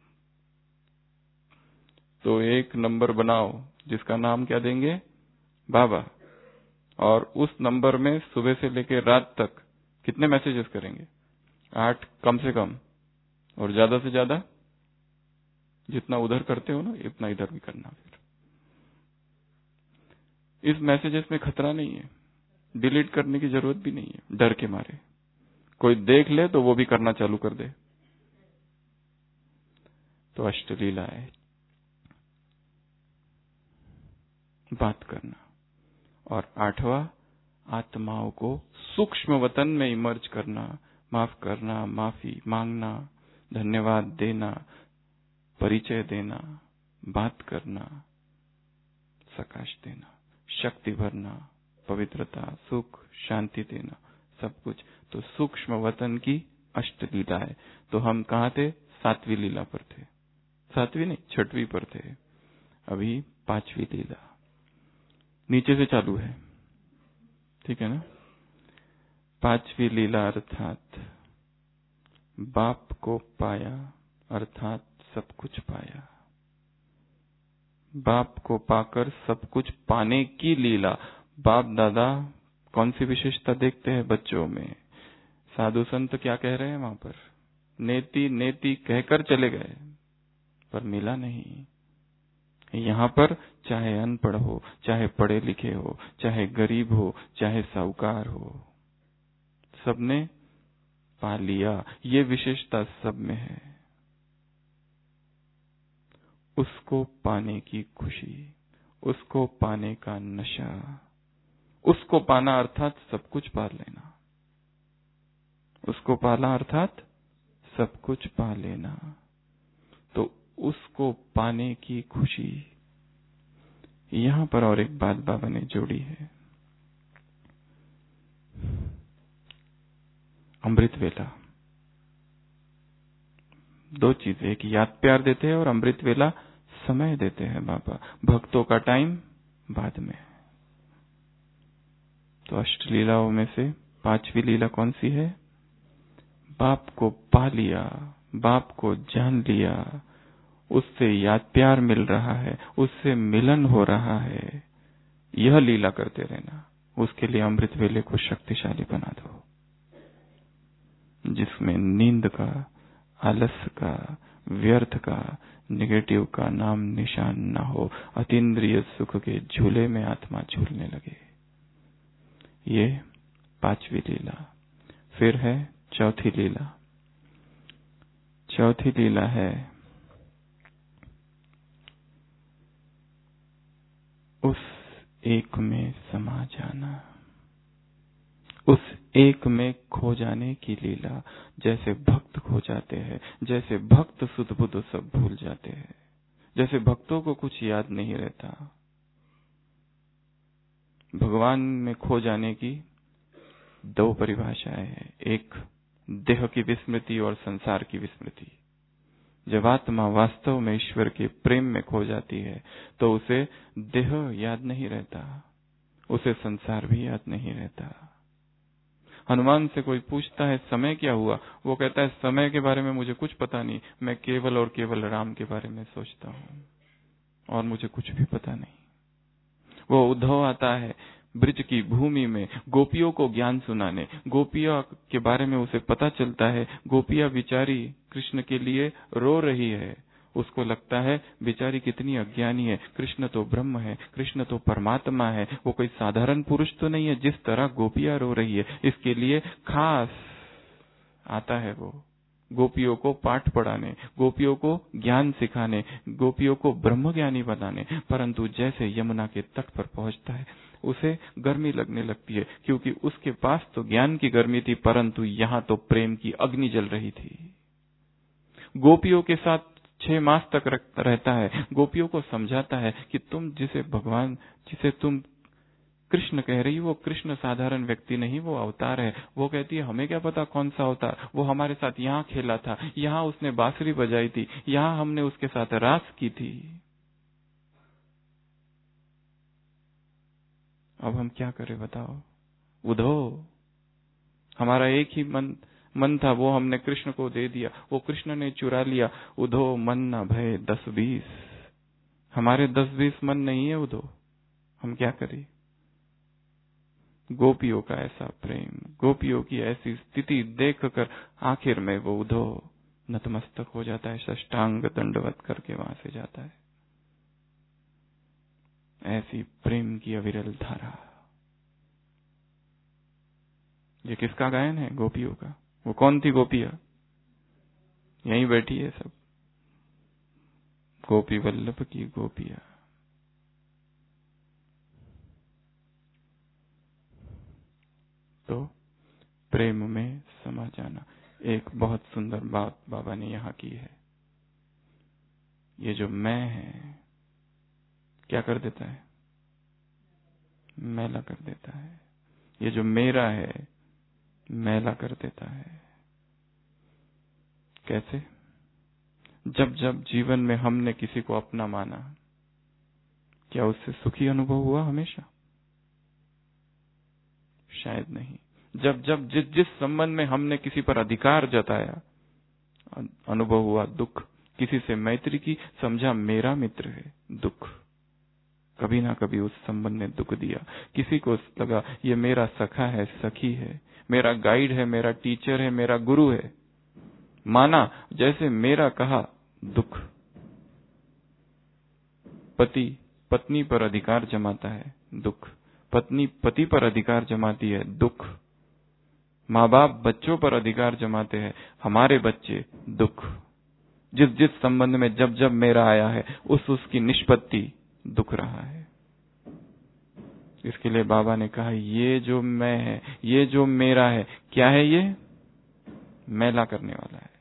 तो एक नंबर बनाओ जिसका नाम क्या देंगे, बाबा, और उस नंबर में सुबह से लेकर रात तक कितने मैसेजेस करेंगे, आठ कम से कम, और ज्यादा से ज्यादा जितना उधर करते हो ना इतना इधर भी करना। फिर इस मैसेजेस में खतरा नहीं है, डिलीट करने की जरूरत भी नहीं है, डर के मारे कोई देख ले तो वो भी करना चालू कर दे। तो अष्टलीला है बात करना। और आठवां, आत्माओं को सूक्ष्म वतन में इमर्ज करना, माफ करना, माफी मांगना, धन्यवाद देना, परिचय देना, बात करना, सकाश देना, शक्ति भरना, पवित्रता, सुख, शांति देना, सब कुछ। तो सूक्ष्म वतन की अष्टलीला है। तो हम कहाँ थे, सातवीं लीला पर थे, सातवीं नहीं छठवीं पर थे, अभी पांचवी लीला नीचे से चालू है, ठीक है ना। पांचवी लीला अर्थात बाप को पाया अर्थात सब कुछ पाया। बाप को पाकर सब कुछ पाने की लीला। बाप दादा कौन सी विशेषता देखते हैं बच्चों में, साधु संत क्या कह रहे हैं वहां पर, नेति नेति कहकर चले गए पर मिला नहीं। यहाँ पर चाहे अनपढ़ हो, चाहे पढ़े लिखे हो, चाहे गरीब हो, चाहे साहूकार हो, सबने पा लिया। ये विशेषता सब में है। उसको पाने की खुशी, उसको पाने का नशा, उसको पाना अर्थात सब कुछ पा लेना, उसको पाना अर्थात सब कुछ पा लेना। तो उसको पाने की खुशी। यहां पर और एक बात बाबा ने जोड़ी है, अमृत वेला। दो चीजें, एक याद प्यार देते हैं और अमृत वेला समय देते हैं बाबा, भक्तों का टाइम बाद में। तो अष्टलीलाओं में से पांचवी लीला कौन सी है, बाप को पा लिया, बाप को जान लिया, उससे याद प्यार मिल रहा है, उससे मिलन हो रहा है। यह लीला करते रहना। उसके लिए अमृत वेले को शक्तिशाली बना दो, जिसमें नींद का, आलस्य का, व्यर्थ का, नेगेटिव का नाम निशान न हो। अतीन्द्रिय सुख के झूले में आत्मा झूलने लगे। ये पांचवी लीला। फिर है चौथी लीला। चौथी लीला है उस एक में समा जाना, उस एक में खो जाने की लीला। जैसे भक्त खो जाते हैं, जैसे भक्त सुध बुध सब भूल जाते हैं, जैसे भक्तों को कुछ याद नहीं रहता, भगवान में खो जाने की दो परिभाषाएं हैं, एक देह की विस्मृति और संसार की विस्मृति। जब आत्मा वास्तव में ईश्वर के प्रेम में खो जाती है तो उसे देह याद नहीं रहता, उसे संसार भी याद नहीं रहता। हनुमान से कोई पूछता है समय क्या हुआ, वो कहता है समय के बारे में मुझे कुछ पता नहीं, मैं केवल और केवल राम के बारे में सोचता हूँ और मुझे कुछ भी पता नहीं। वो उद्धव आता है ब्रिज की भूमि में गोपियों को ज्ञान सुनाने, गोपियों के बारे में उसे पता चलता है, गोपियां बिचारी कृष्ण के लिए रो रही है। उसको लगता है बेचारी कितनी अज्ञानी है, कृष्ण तो ब्रह्म है, कृष्ण तो परमात्मा है, वो कोई साधारण पुरुष तो नहीं है जिस तरह गोपियां रो रही है। इसके लिए खास आता है वो गोपियों को पाठ पढ़ाने, गोपियों को ज्ञान सिखाने, गोपियों को ब्रह्मज्ञानी बनाने। परंतु जैसे यमुना के तट पर पहुंचता है उसे गर्मी लगने लगती है, क्योंकि उसके पास तो ज्ञान की गर्मी थी, परंतु यहाँ तो प्रेम की अग्नि जल रही थी। गोपियों के साथ छह मास तक रहता है, गोपियों को समझाता है कि तुम जिसे भगवान, जिसे तुम कृष्ण कह रही, वो कृष्ण साधारण व्यक्ति नहीं, वो अवतार है। वो कहती है हमें क्या पता कौन सा अवतार, वो हमारे साथ यहाँ खेला था, यहाँ उसने बांसुरी बजाई थी, यहाँ हमने उसके साथ रास की थी। अब हम क्या करें बताओ। उद्धव, हमारा एक ही मन मन था, वो हमने कृष्ण को दे दिया, वो कृष्ण ने चुरा लिया। उद्धव मन न भय दस बीस, हमारे दस बीस मन नहीं है उद्धव, हम क्या करें। गोपियों का ऐसा प्रेम, गोपियों की ऐसी स्थिति देखकर आखिर में वो उद्धव नतमस्तक हो जाता है, साष्टांग दंडवत करके वहां से जाता है। ऐसी प्रेम की अविरल धारा। ये किसका गायन है? गोपियों का। वो कौन थी गोपियां? यहीं बैठी है सब, गोपी वल्लभ की गोपियां। तो प्रेम में समा जाना। एक बहुत सुंदर बात बाबा ने यहाँ की है। ये जो मैं है क्या कर देता है? मैला कर देता है। ये जो मेरा है मैला कर देता है। कैसे? जब जब जीवन में हमने किसी को अपना माना, क्या उससे सुखी अनुभव हुआ हमेशा? शायद नहीं। जब जब जिस जिस संबंध में हमने किसी पर अधिकार जताया, अनुभव हुआ दुख। किसी से मैत्री की, समझा मेरा मित्र है, दुख। कभी ना कभी उस संबंध ने दुख दिया। किसी को लगा ये मेरा सखा है, सखी है, मेरा गाइड है, मेरा टीचर है, मेरा गुरु है, माना जैसे मेरा कहा, दुख। पति पत्नी पर अधिकार जमाता है, दुख। पत्नी पति पर अधिकार जमाती है, दुख। माँ बाप बच्चों पर अधिकार जमाते हैं, हमारे बच्चे, दुख। जिस जिस संबंध में जब जब मेरा आया है उस उसकी निष्पत्ति दुख रहा है। इसके लिए बाबा ने कहा ये जो मैं है, ये जो मेरा है, क्या है? ये मैला करने वाला है,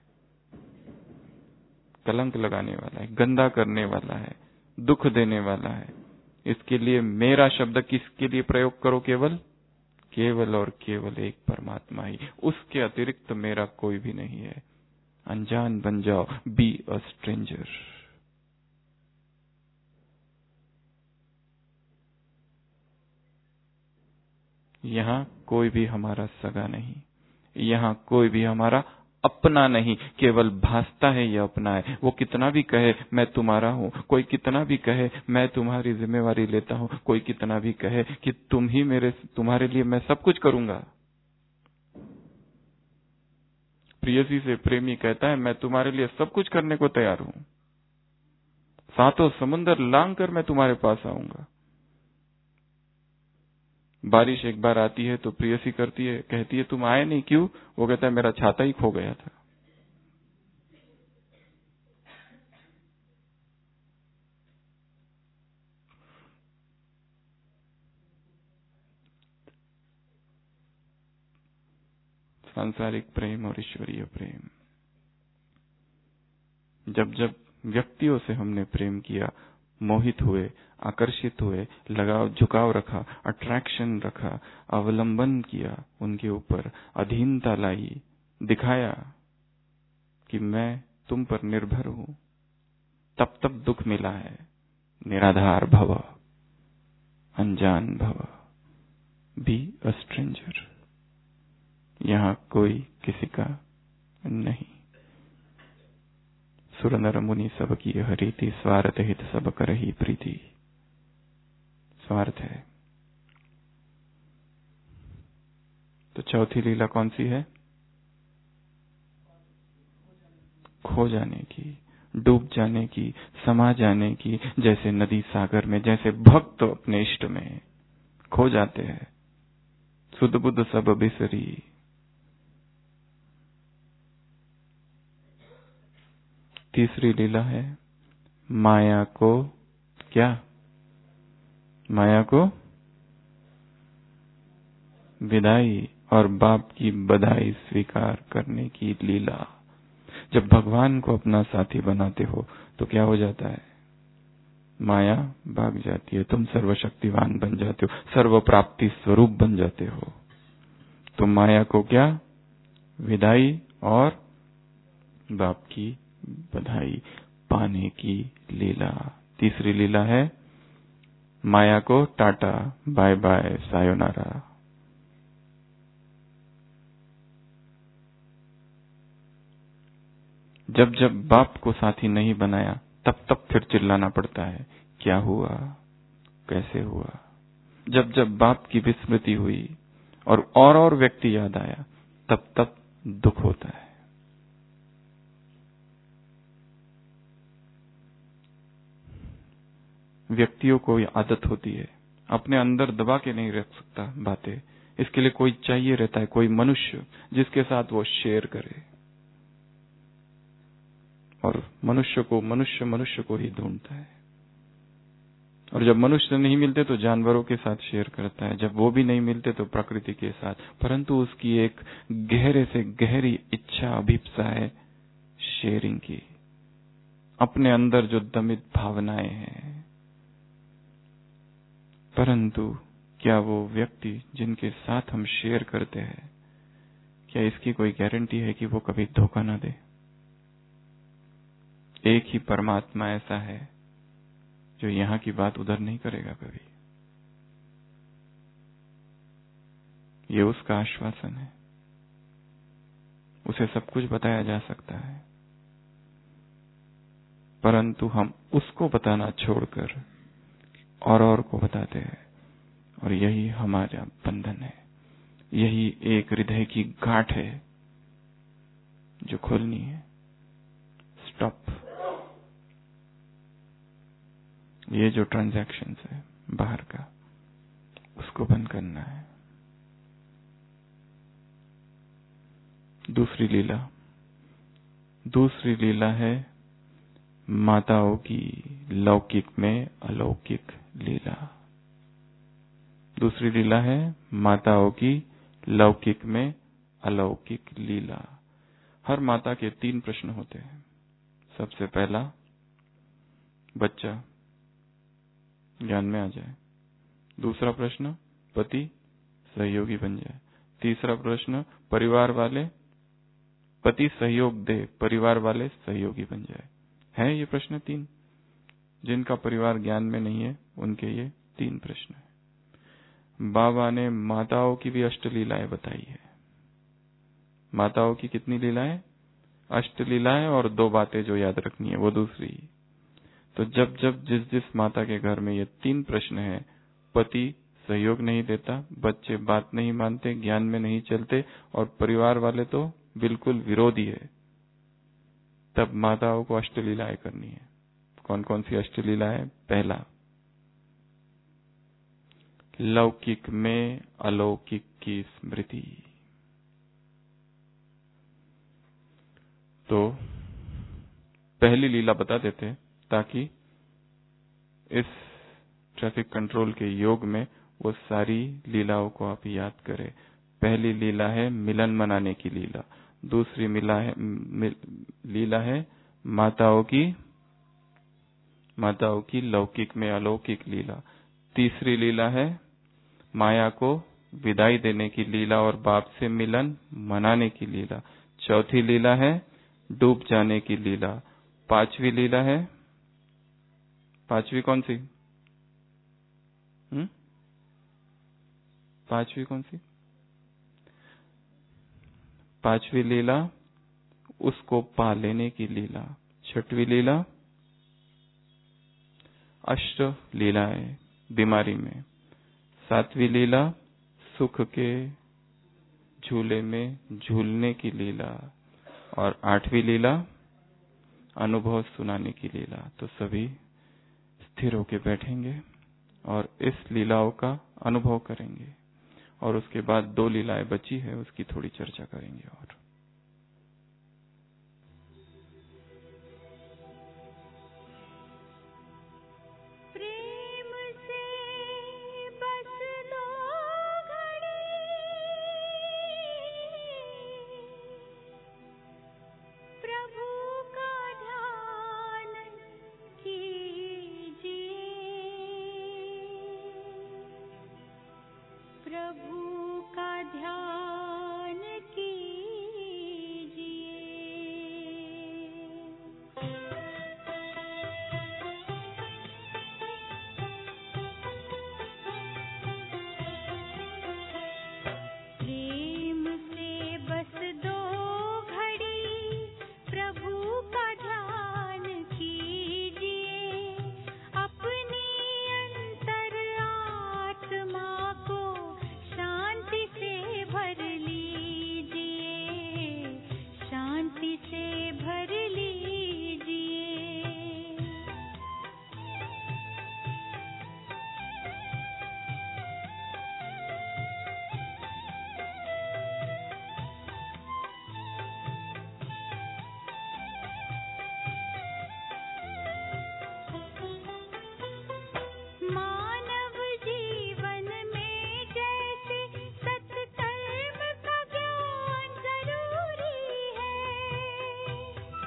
कलंक लगाने वाला है, गंदा करने वाला है, दुख देने वाला है। इसके लिए मेरा शब्द किसके लिए प्रयोग करो? केवल केवल और केवल एक परमात्मा ही, उसके अतिरिक्त मेरा कोई भी नहीं है। अनजान बन जाओ, बी अ स्ट्रेंजर। यहाँ कोई भी हमारा सगा नहीं, यहाँ कोई भी हमारा अपना नहीं, केवल भासता है ये अपना है। वो कितना भी कहे मैं तुम्हारा हूँ, कोई कितना भी कहे मैं तुम्हारी जिम्मेवारी लेता हूँ, कोई कितना भी कहे कि तुम ही मेरे, तुम्हारे लिए मैं सब कुछ करूंगा। प्रियसी से प्रेमी कहता है मैं तुम्हारे लिए सब कुछ करने को तैयार हूँ, सातों समुंदर लांग कर मैं तुम्हारे पास आऊंगा। बारिश एक बार आती है तो प्रियसी करती है, कहती है तुम आए नहीं क्यों? वो कहता है मेरा छाता ही खो गया था। सांसारिक प्रेम और ईश्वरीय प्रेम। जब जब व्यक्तियों से हमने प्रेम किया, मोहित हुए, आकर्षित हुए, लगाव झुकाव रखा, अट्रैक्शन रखा, अवलंबन किया, उनके ऊपर अधीनता लाई, दिखाया कि मैं तुम पर निर्भर हूं, तब तब दुख मिला है। निराधार भव, अनजान भव, बी अ स्ट्रेंजर। यहां कोई किसी का नहीं। सुर नर मुनि सब की हरीति, स्वार्थ हित सब करहि प्रीति। स्वार्थ है। तो चौथी लीला कौन सी है? खो जाने की, डूब जाने की, समा जाने की। जैसे नदी सागर में, जैसे भक्त अपने इष्ट में खो जाते हैं। सुध बुध सब बिसरी। तीसरी लीला है माया को क्या? माया को विदाई और बाप की बधाई स्वीकार करने की लीला। जब भगवान को अपना साथी बनाते हो तो क्या हो जाता है? माया भाग जाती है, तुम सर्वशक्तिवान बन जाते हो, सर्व प्राप्ति स्वरूप बन जाते हो। तो माया को क्या? विदाई और बाप की बधाई पाने की लीला। तीसरी लीला है माया को टाटा, बाय बाय, सायोनारा। जब जब बाप को साथी नहीं बनाया तब तब फिर चिल्लाना पड़ता है, क्या हुआ, कैसे हुआ। जब जब बाप की विस्मृति हुई और और और व्यक्ति याद आया तब तब दुख होता है। व्यक्तियों को ये आदत होती है, अपने अंदर दबा के नहीं रख सकता बातें, इसके लिए कोई चाहिए रहता है, कोई मनुष्य जिसके साथ वो शेयर करे। और मनुष्य को मनुष्य मनुष्य को ही ढूंढता है। और जब मनुष्य नहीं मिलते तो जानवरों के साथ शेयर करता है, जब वो भी नहीं मिलते तो प्रकृति के साथ। परंतु उसकी एक गहरे से गहरी इच्छा, अभिप्सा है शेयरिंग की। अपने अंदर जो दमित भावनाएं हैं, परंतु क्या वो व्यक्ति जिनके साथ हम शेयर करते हैं, क्या इसकी कोई गारंटी है कि वो कभी धोखा ना दे? एक ही परमात्मा ऐसा है जो यहां की बात उधर नहीं करेगा कभी। ये उसका आश्वासन है। उसे सब कुछ बताया जा सकता है, परंतु हम उसको बताना छोड़कर और और को बताते हैं। और यही हमारा बंधन है। यही एक हृदय की गांठ है जो खोलनी है। स्टॉप। ये जो ट्रांजैक्शन है बाहर का, उसको बंद करना है। दूसरी लीला दूसरी लीला है माताओं की लौकिक में अलौकिक लीला। दूसरी लीला है माताओं की लौकिक में अलौकिक लीला। हर माता के तीन प्रश्न होते हैं। सबसे पहला, बच्चा ज्ञान में आ जाए। दूसरा प्रश्न, पति सहयोगी बन जाए। तीसरा प्रश्न, परिवार वाले पति सहयोग दे, परिवार वाले सहयोगी बन जाए। है ये प्रश्न तीन। जिनका परिवार ज्ञान में नहीं है उनके ये तीन प्रश्न है। बाबा ने माताओं की भी अष्टलीलाएं बताई है। माताओं की कितनी लीलाएं? अष्टलीलाएं, और दो बातें जो याद रखनी है वो दूसरी। तो जब जब जिस जिस माता के घर में ये तीन प्रश्न है, पति सहयोग नहीं देता, बच्चे बात नहीं मानते, ज्ञान में नहीं चलते, और परिवार वाले तो बिल्कुल विरोधी है, तब माताओं को अष्टलीलाएं करनी है। कौन कौन सी अष्टलीला है? पहला, लौकिक में अलौकिक की स्मृति। तो पहली लीला बता देते ताकि इस ट्रैफिक कंट्रोल के योग में वो सारी लीलाओं को आप याद करें। पहली लीला है मिलन मनाने की लीला। दूसरी मिला है लीला है माताओं की माताओं की लौकिक में अलौकिक लीला। तीसरी लीला है माया को विदाई देने की लीला और बाप से मिलन मनाने की लीला। चौथी लीला है डूब जाने की लीला। पांचवी लीला है, पांचवी कौन सी? हम्म पांचवी कौन सी? पांचवी लीला उसको पा लेने की लीला। छठवीं लीला अष्ट लीलाएं बीमारी में। सातवीं लीला सुख के झूले में झूलने की लीला। और आठवीं लीला अनुभव सुनाने की लीला। तो सभी स्थिर होकर बैठेंगे और इस लीलाओं का अनुभव करेंगे और उसके बाद दो लीलाएं बची है उसकी थोड़ी चर्चा करेंगे। और प्रभु का ध्यान कीजिए। प्रेम से बस दो घड़ी प्रभु का ध्यान कीजिए। अपनी अंतर आत्मा को शांति से भर लीजिए, शांति से भर लीजिए। मानव जीवन में जैसे सत्कर्म का ज्ञान जरूरी है,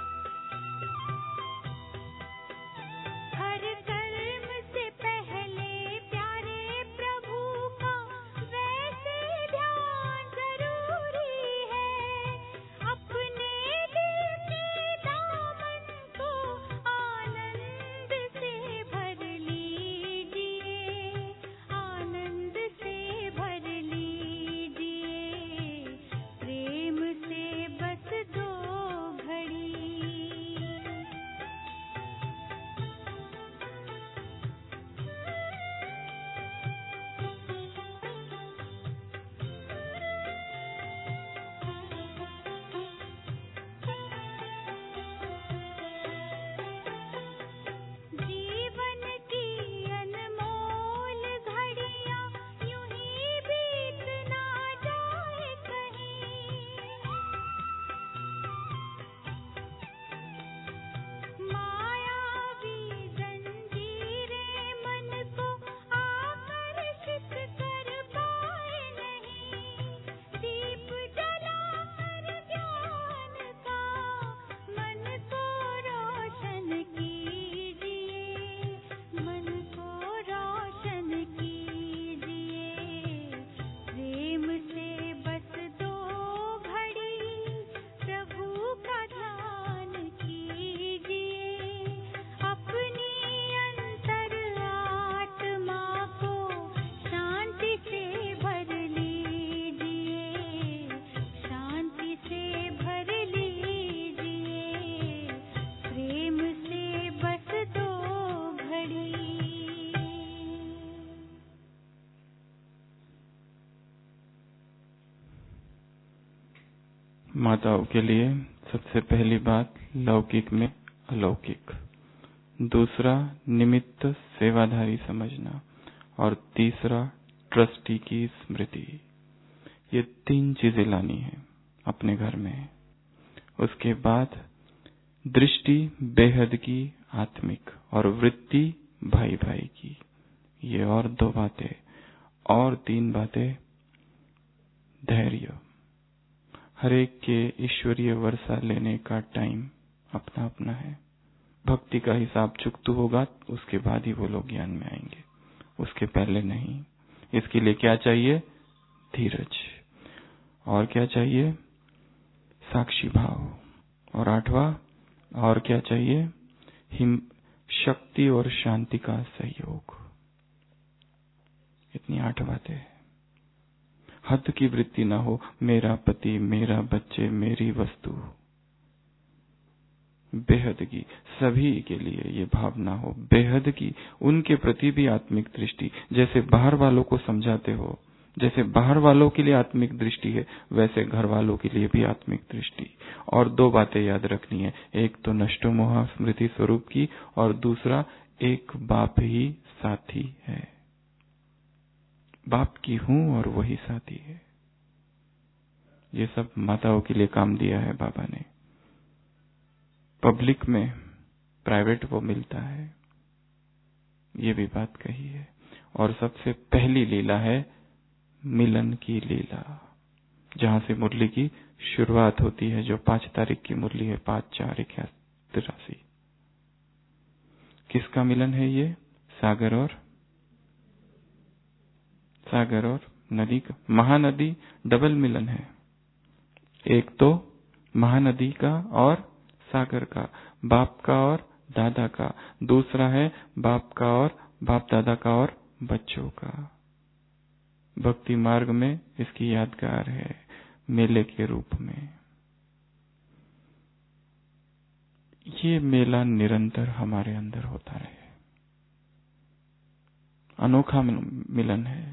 हर कर्म से पहले प्यारे प्रभु का वैसे ध्यान जरूरी है। अपने दिल के दामन को आनंद से भर लीजिए, आनंद से भर लीजिए। प्रेम से बस दो घड़ी जीवन की अनमोल घड़ियां यूं ही बीत ना जाए कहीं। मायावी जंजीरें मन को आकर्षित कर पाए नहीं। दीप जलाकर ज्ञान का मन को रोशन कीजिए, मन को रोशन कीजिए। प्रेम से बस दो घड़ी प्रभु का ध्यान कीजिए। अपनी अंतर आत्मा को शांति से भर लीजिए, शांति से भर लीजिए। प्रेम से बस दो घड़ी। माताओं के लिए सबसे पहली बात लौकिक में अलौकिक, दूसरा निमित्त सेवाधारी समझना और तीसरा ट्रस्टी की स्मृति। ये तीन चीजें लानी है अपने घर में। उसके बाद दृष्टि बेहद की आत्मिक और वृत्ति भाई भाई की। ये और दो बातें और तीन बातें धैर्य। हर एक के ईश्वरीय वर्षा लेने का टाइम अपना अपना है। भक्ति का हिसाब चुकतू होगा, उसके बाद ही वो लोग ज्ञान में आएंगे, उसके पहले नहीं। इसके लिए क्या चाहिए? धीरज। और क्या चाहिए? साक्षी भाव। और आठवां, और क्या चाहिए? हिम शक्ति और शांति का सहयोग। इतनी आठ बातें हैं। हद की वृत्ति ना हो, मेरा पति, मेरा बच्चे, मेरी वस्तु। बेहद की, सभी के लिए ये भावना हो, बेहद की, उनके प्रति भी आत्मिक दृष्टि। जैसे बाहर वालों को समझाते हो, जैसे बाहर वालों के लिए आत्मिक दृष्टि है, वैसे घर वालों के लिए भी आत्मिक दृष्टि। और दो बातें याद रखनी है, एक तो नष्टो मोह स्मृति स्वरूप की, और दूसरा एक बाप ही साथी है। बाप की हूं और वही साथी है। ये सब माताओं के लिए काम दिया है बाबा ने। पब्लिक में, प्राइवेट वो मिलता है, ये भी बात कही है। और सबसे पहली लीला है मिलन की लीला, जहां से मुरली की शुरुआत होती है, जो पांच तारीख की मुरली है, पांच चार इक्यासी तिरासी। किसका मिलन है ये? सागर और सागर और नदी का, महानदी डबल मिलन है। एक तो महानदी का और सागर का, बाप का और दादा का। दूसरा है बाप का और बाप दादा का और बच्चों का। भक्ति मार्ग में इसकी यादगार है, मेले के रूप में। ये मेला निरंतर हमारे अंदर होता रहे। अनोखा मिलन है,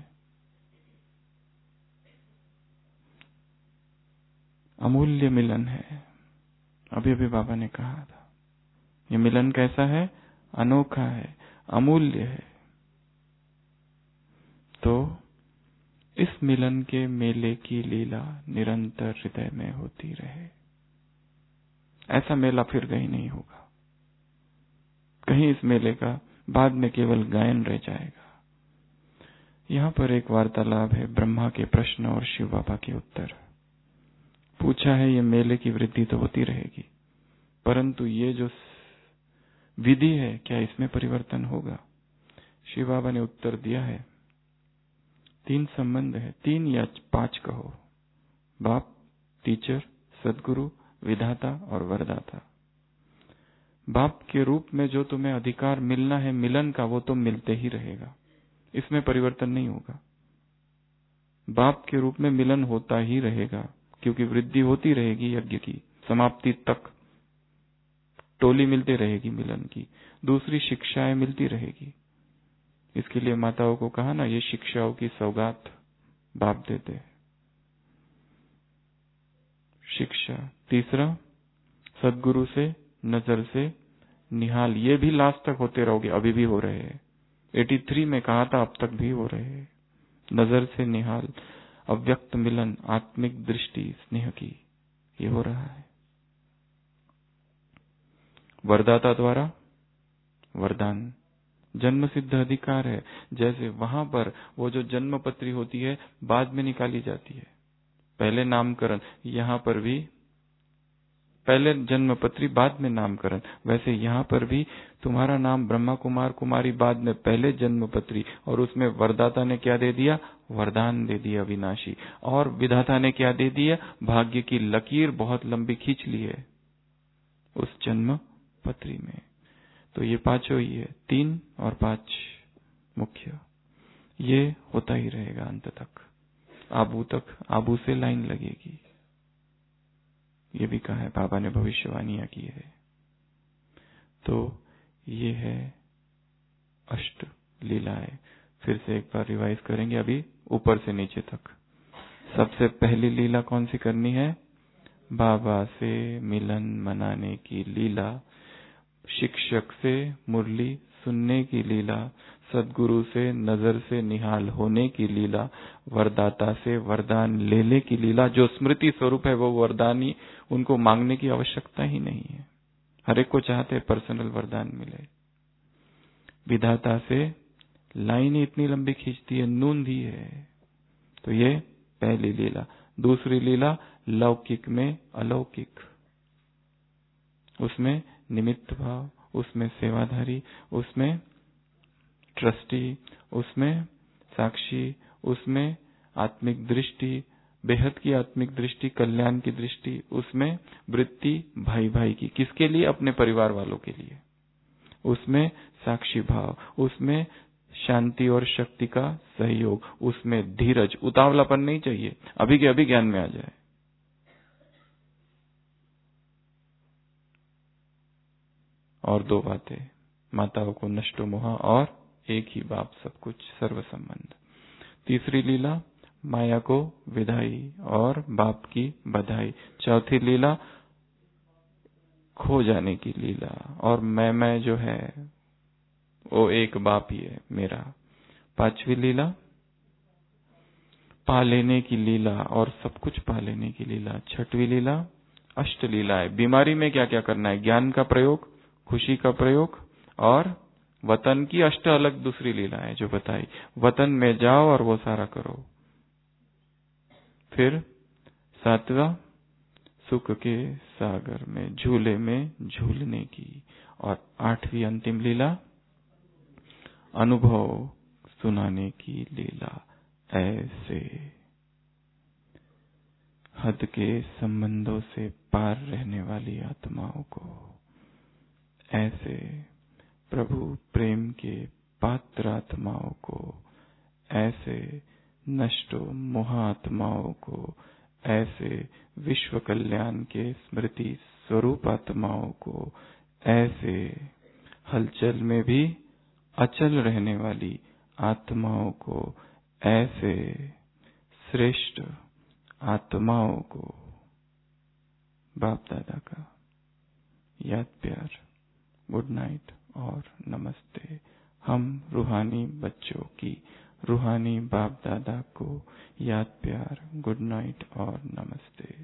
अमूल्य मिलन है। अभी अभी बाबा ने कहा था, ये मिलन कैसा है? अनोखा है, अमूल्य है। तो इस मिलन के मेले की लीला निरंतर हृदय में होती रहे। ऐसा मेला फिर कहीं नहीं होगा। कहीं इस मेले का बाद में केवल गायन रह जाएगा। यहाँ पर एक वार्तालाप है, ब्रह्मा के प्रश्न और शिव बाबा के उत्तर। पूछा है, ये मेले की वृद्धि तो होती रहेगी, परंतु ये जो विधि है, क्या इसमें परिवर्तन होगा? शिव बाबा ने उत्तर दिया है, तीन संबंध है, तीन या पांच कहो, बाप, टीचर, सदगुरु, विधाता और वरदाता। बाप के रूप में जो तुम्हें अधिकार मिलना है मिलन का, वो तो मिलते ही रहेगा, इसमें परिवर्तन नहीं होगा। बाप के रूप में मिलन होता ही रहेगा, क्योंकि वृद्धि होती रहेगी यज्ञ की, समाप्ति तक टोली मिलती रहेगी मिलन की, दूसरी शिक्षाएं मिलती रहेगी। इसके लिए माताओं को कहा ना, ये शिक्षाओं की सौगात बाप देते हैं। शिक्षा। तीसरा, सदगुरु से, नजर से निहाल, ये भी लास्ट तक होते रहोगे, अभी भी हो रहे हैं। तिरासी में कहा था, अब तक भी हो रहे हैं। नजर से निहाल, अव्यक्त मिलन, आत्मिक दृष्टि स्नेह की, ये हो रहा है। वरदाता द्वारा वरदान, जन्म सिद्ध अधिकार है। जैसे वहां पर वो जो जन्म पत्री होती है बाद में निकाली जाती है, पहले नामकरण, यहाँ पर भी पहले जन्म पत्री बाद में नामकरण, वैसे यहाँ पर भी तुम्हारा नाम ब्रह्मा कुमार कुमारी बाद में पहले जन्म पत्री, और उसमें वरदाता ने क्या दे दिया? वरदान दे दिया अविनाशी। और विधाता ने क्या दे दिया? भाग्य की लकीर बहुत लंबी खींच ली है उस जन्म पत्री में। तो ये पांचों ही है, तीन और पांच मुख्य, ये होता ही रहेगा अंत तक, आबू तक, आबू से लाइन लगेगी। ये भी कहा है बाबा ने, भविष्यवाणियां की है। तो ये है अष्ट लीलाएं। फिर से एक बार रिवाइज करेंगे, अभी ऊपर से नीचे तक। सबसे पहली लीला कौन सी करनी है? बाबा से मिलन मनाने की लीला, शिक्षक से मुरली सुनने की लीला, सदगुरु से नजर से निहाल होने की लीला, वरदाता से वरदान लेने की लीला। जो स्मृति स्वरूप है वो वरदान ही, उनको मांगने की आवश्यकता ही नहीं है, हर एक को चाहते पर्सनल वरदान मिले। विधाता से लाइन इतनी लंबी खींचती है, नूंद ही है। तो ये पहली लीला। दूसरी लीला लौकिक में अलौकिक, उसमें निमित्त भाव, उसमें सेवाधारी, उसमें ट्रस्टी, उसमें साक्षी, उसमें आत्मिक दृष्टि, बेहद की आत्मिक दृष्टि, कल्याण की दृष्टि, उसमें वृत्ति भाई भाई की, किसके लिए? अपने परिवार वालों के लिए। उसमें साक्षी भाव, उसमें शांति और शक्ति का सहयोग, उसमें धीरज, उतावलापन नहीं चाहिए, अभी के अभी ज्ञान में आ जाए। और दो बातें, माताओं को नष्टो मोहा और एक ही बाप सब कुछ, सर्व संबंध। तीसरी लीला, माया को विदाई और बाप की बधाई। चौथी लीला, खो जाने की लीला, और मैं मैं जो है वो एक बाप ही है मेरा। पांचवी लीला, पा लेने की लीला और सब कुछ पा लेने की लीला। छठवीं लीला, अष्ट लीला है, बीमारी में क्या क्या करना है, ज्ञान का प्रयोग, खुशी का प्रयोग, और वतन की अष्ट अलग दूसरी लीला है जो बताई। वतन में जाओ और वो सारा करो। फिर सातवां, सुख के सागर में, झूले में झूलने की। और आठवीं अंतिम लीला, अनुभव सुनाने की लीला। ऐसे हद के संबंधों से पार रहने वाली आत्माओं को, ऐसे प्रभु प्रेम के पात्र आत्माओं को, ऐसे नष्टो मोहात्माओं को, ऐसे विश्व कल्याण के स्मृति स्वरूप आत्माओं को, ऐसे हलचल में भी अचल रहने वाली आत्माओं को, ऐसे श्रेष्ठ आत्माओं को बाप दादा का याद प्यार, गुड नाइट और नमस्ते। हम रूहानी बच्चों की रूहानी बाप दादा को याद प्यार, गुड नाइट और नमस्ते।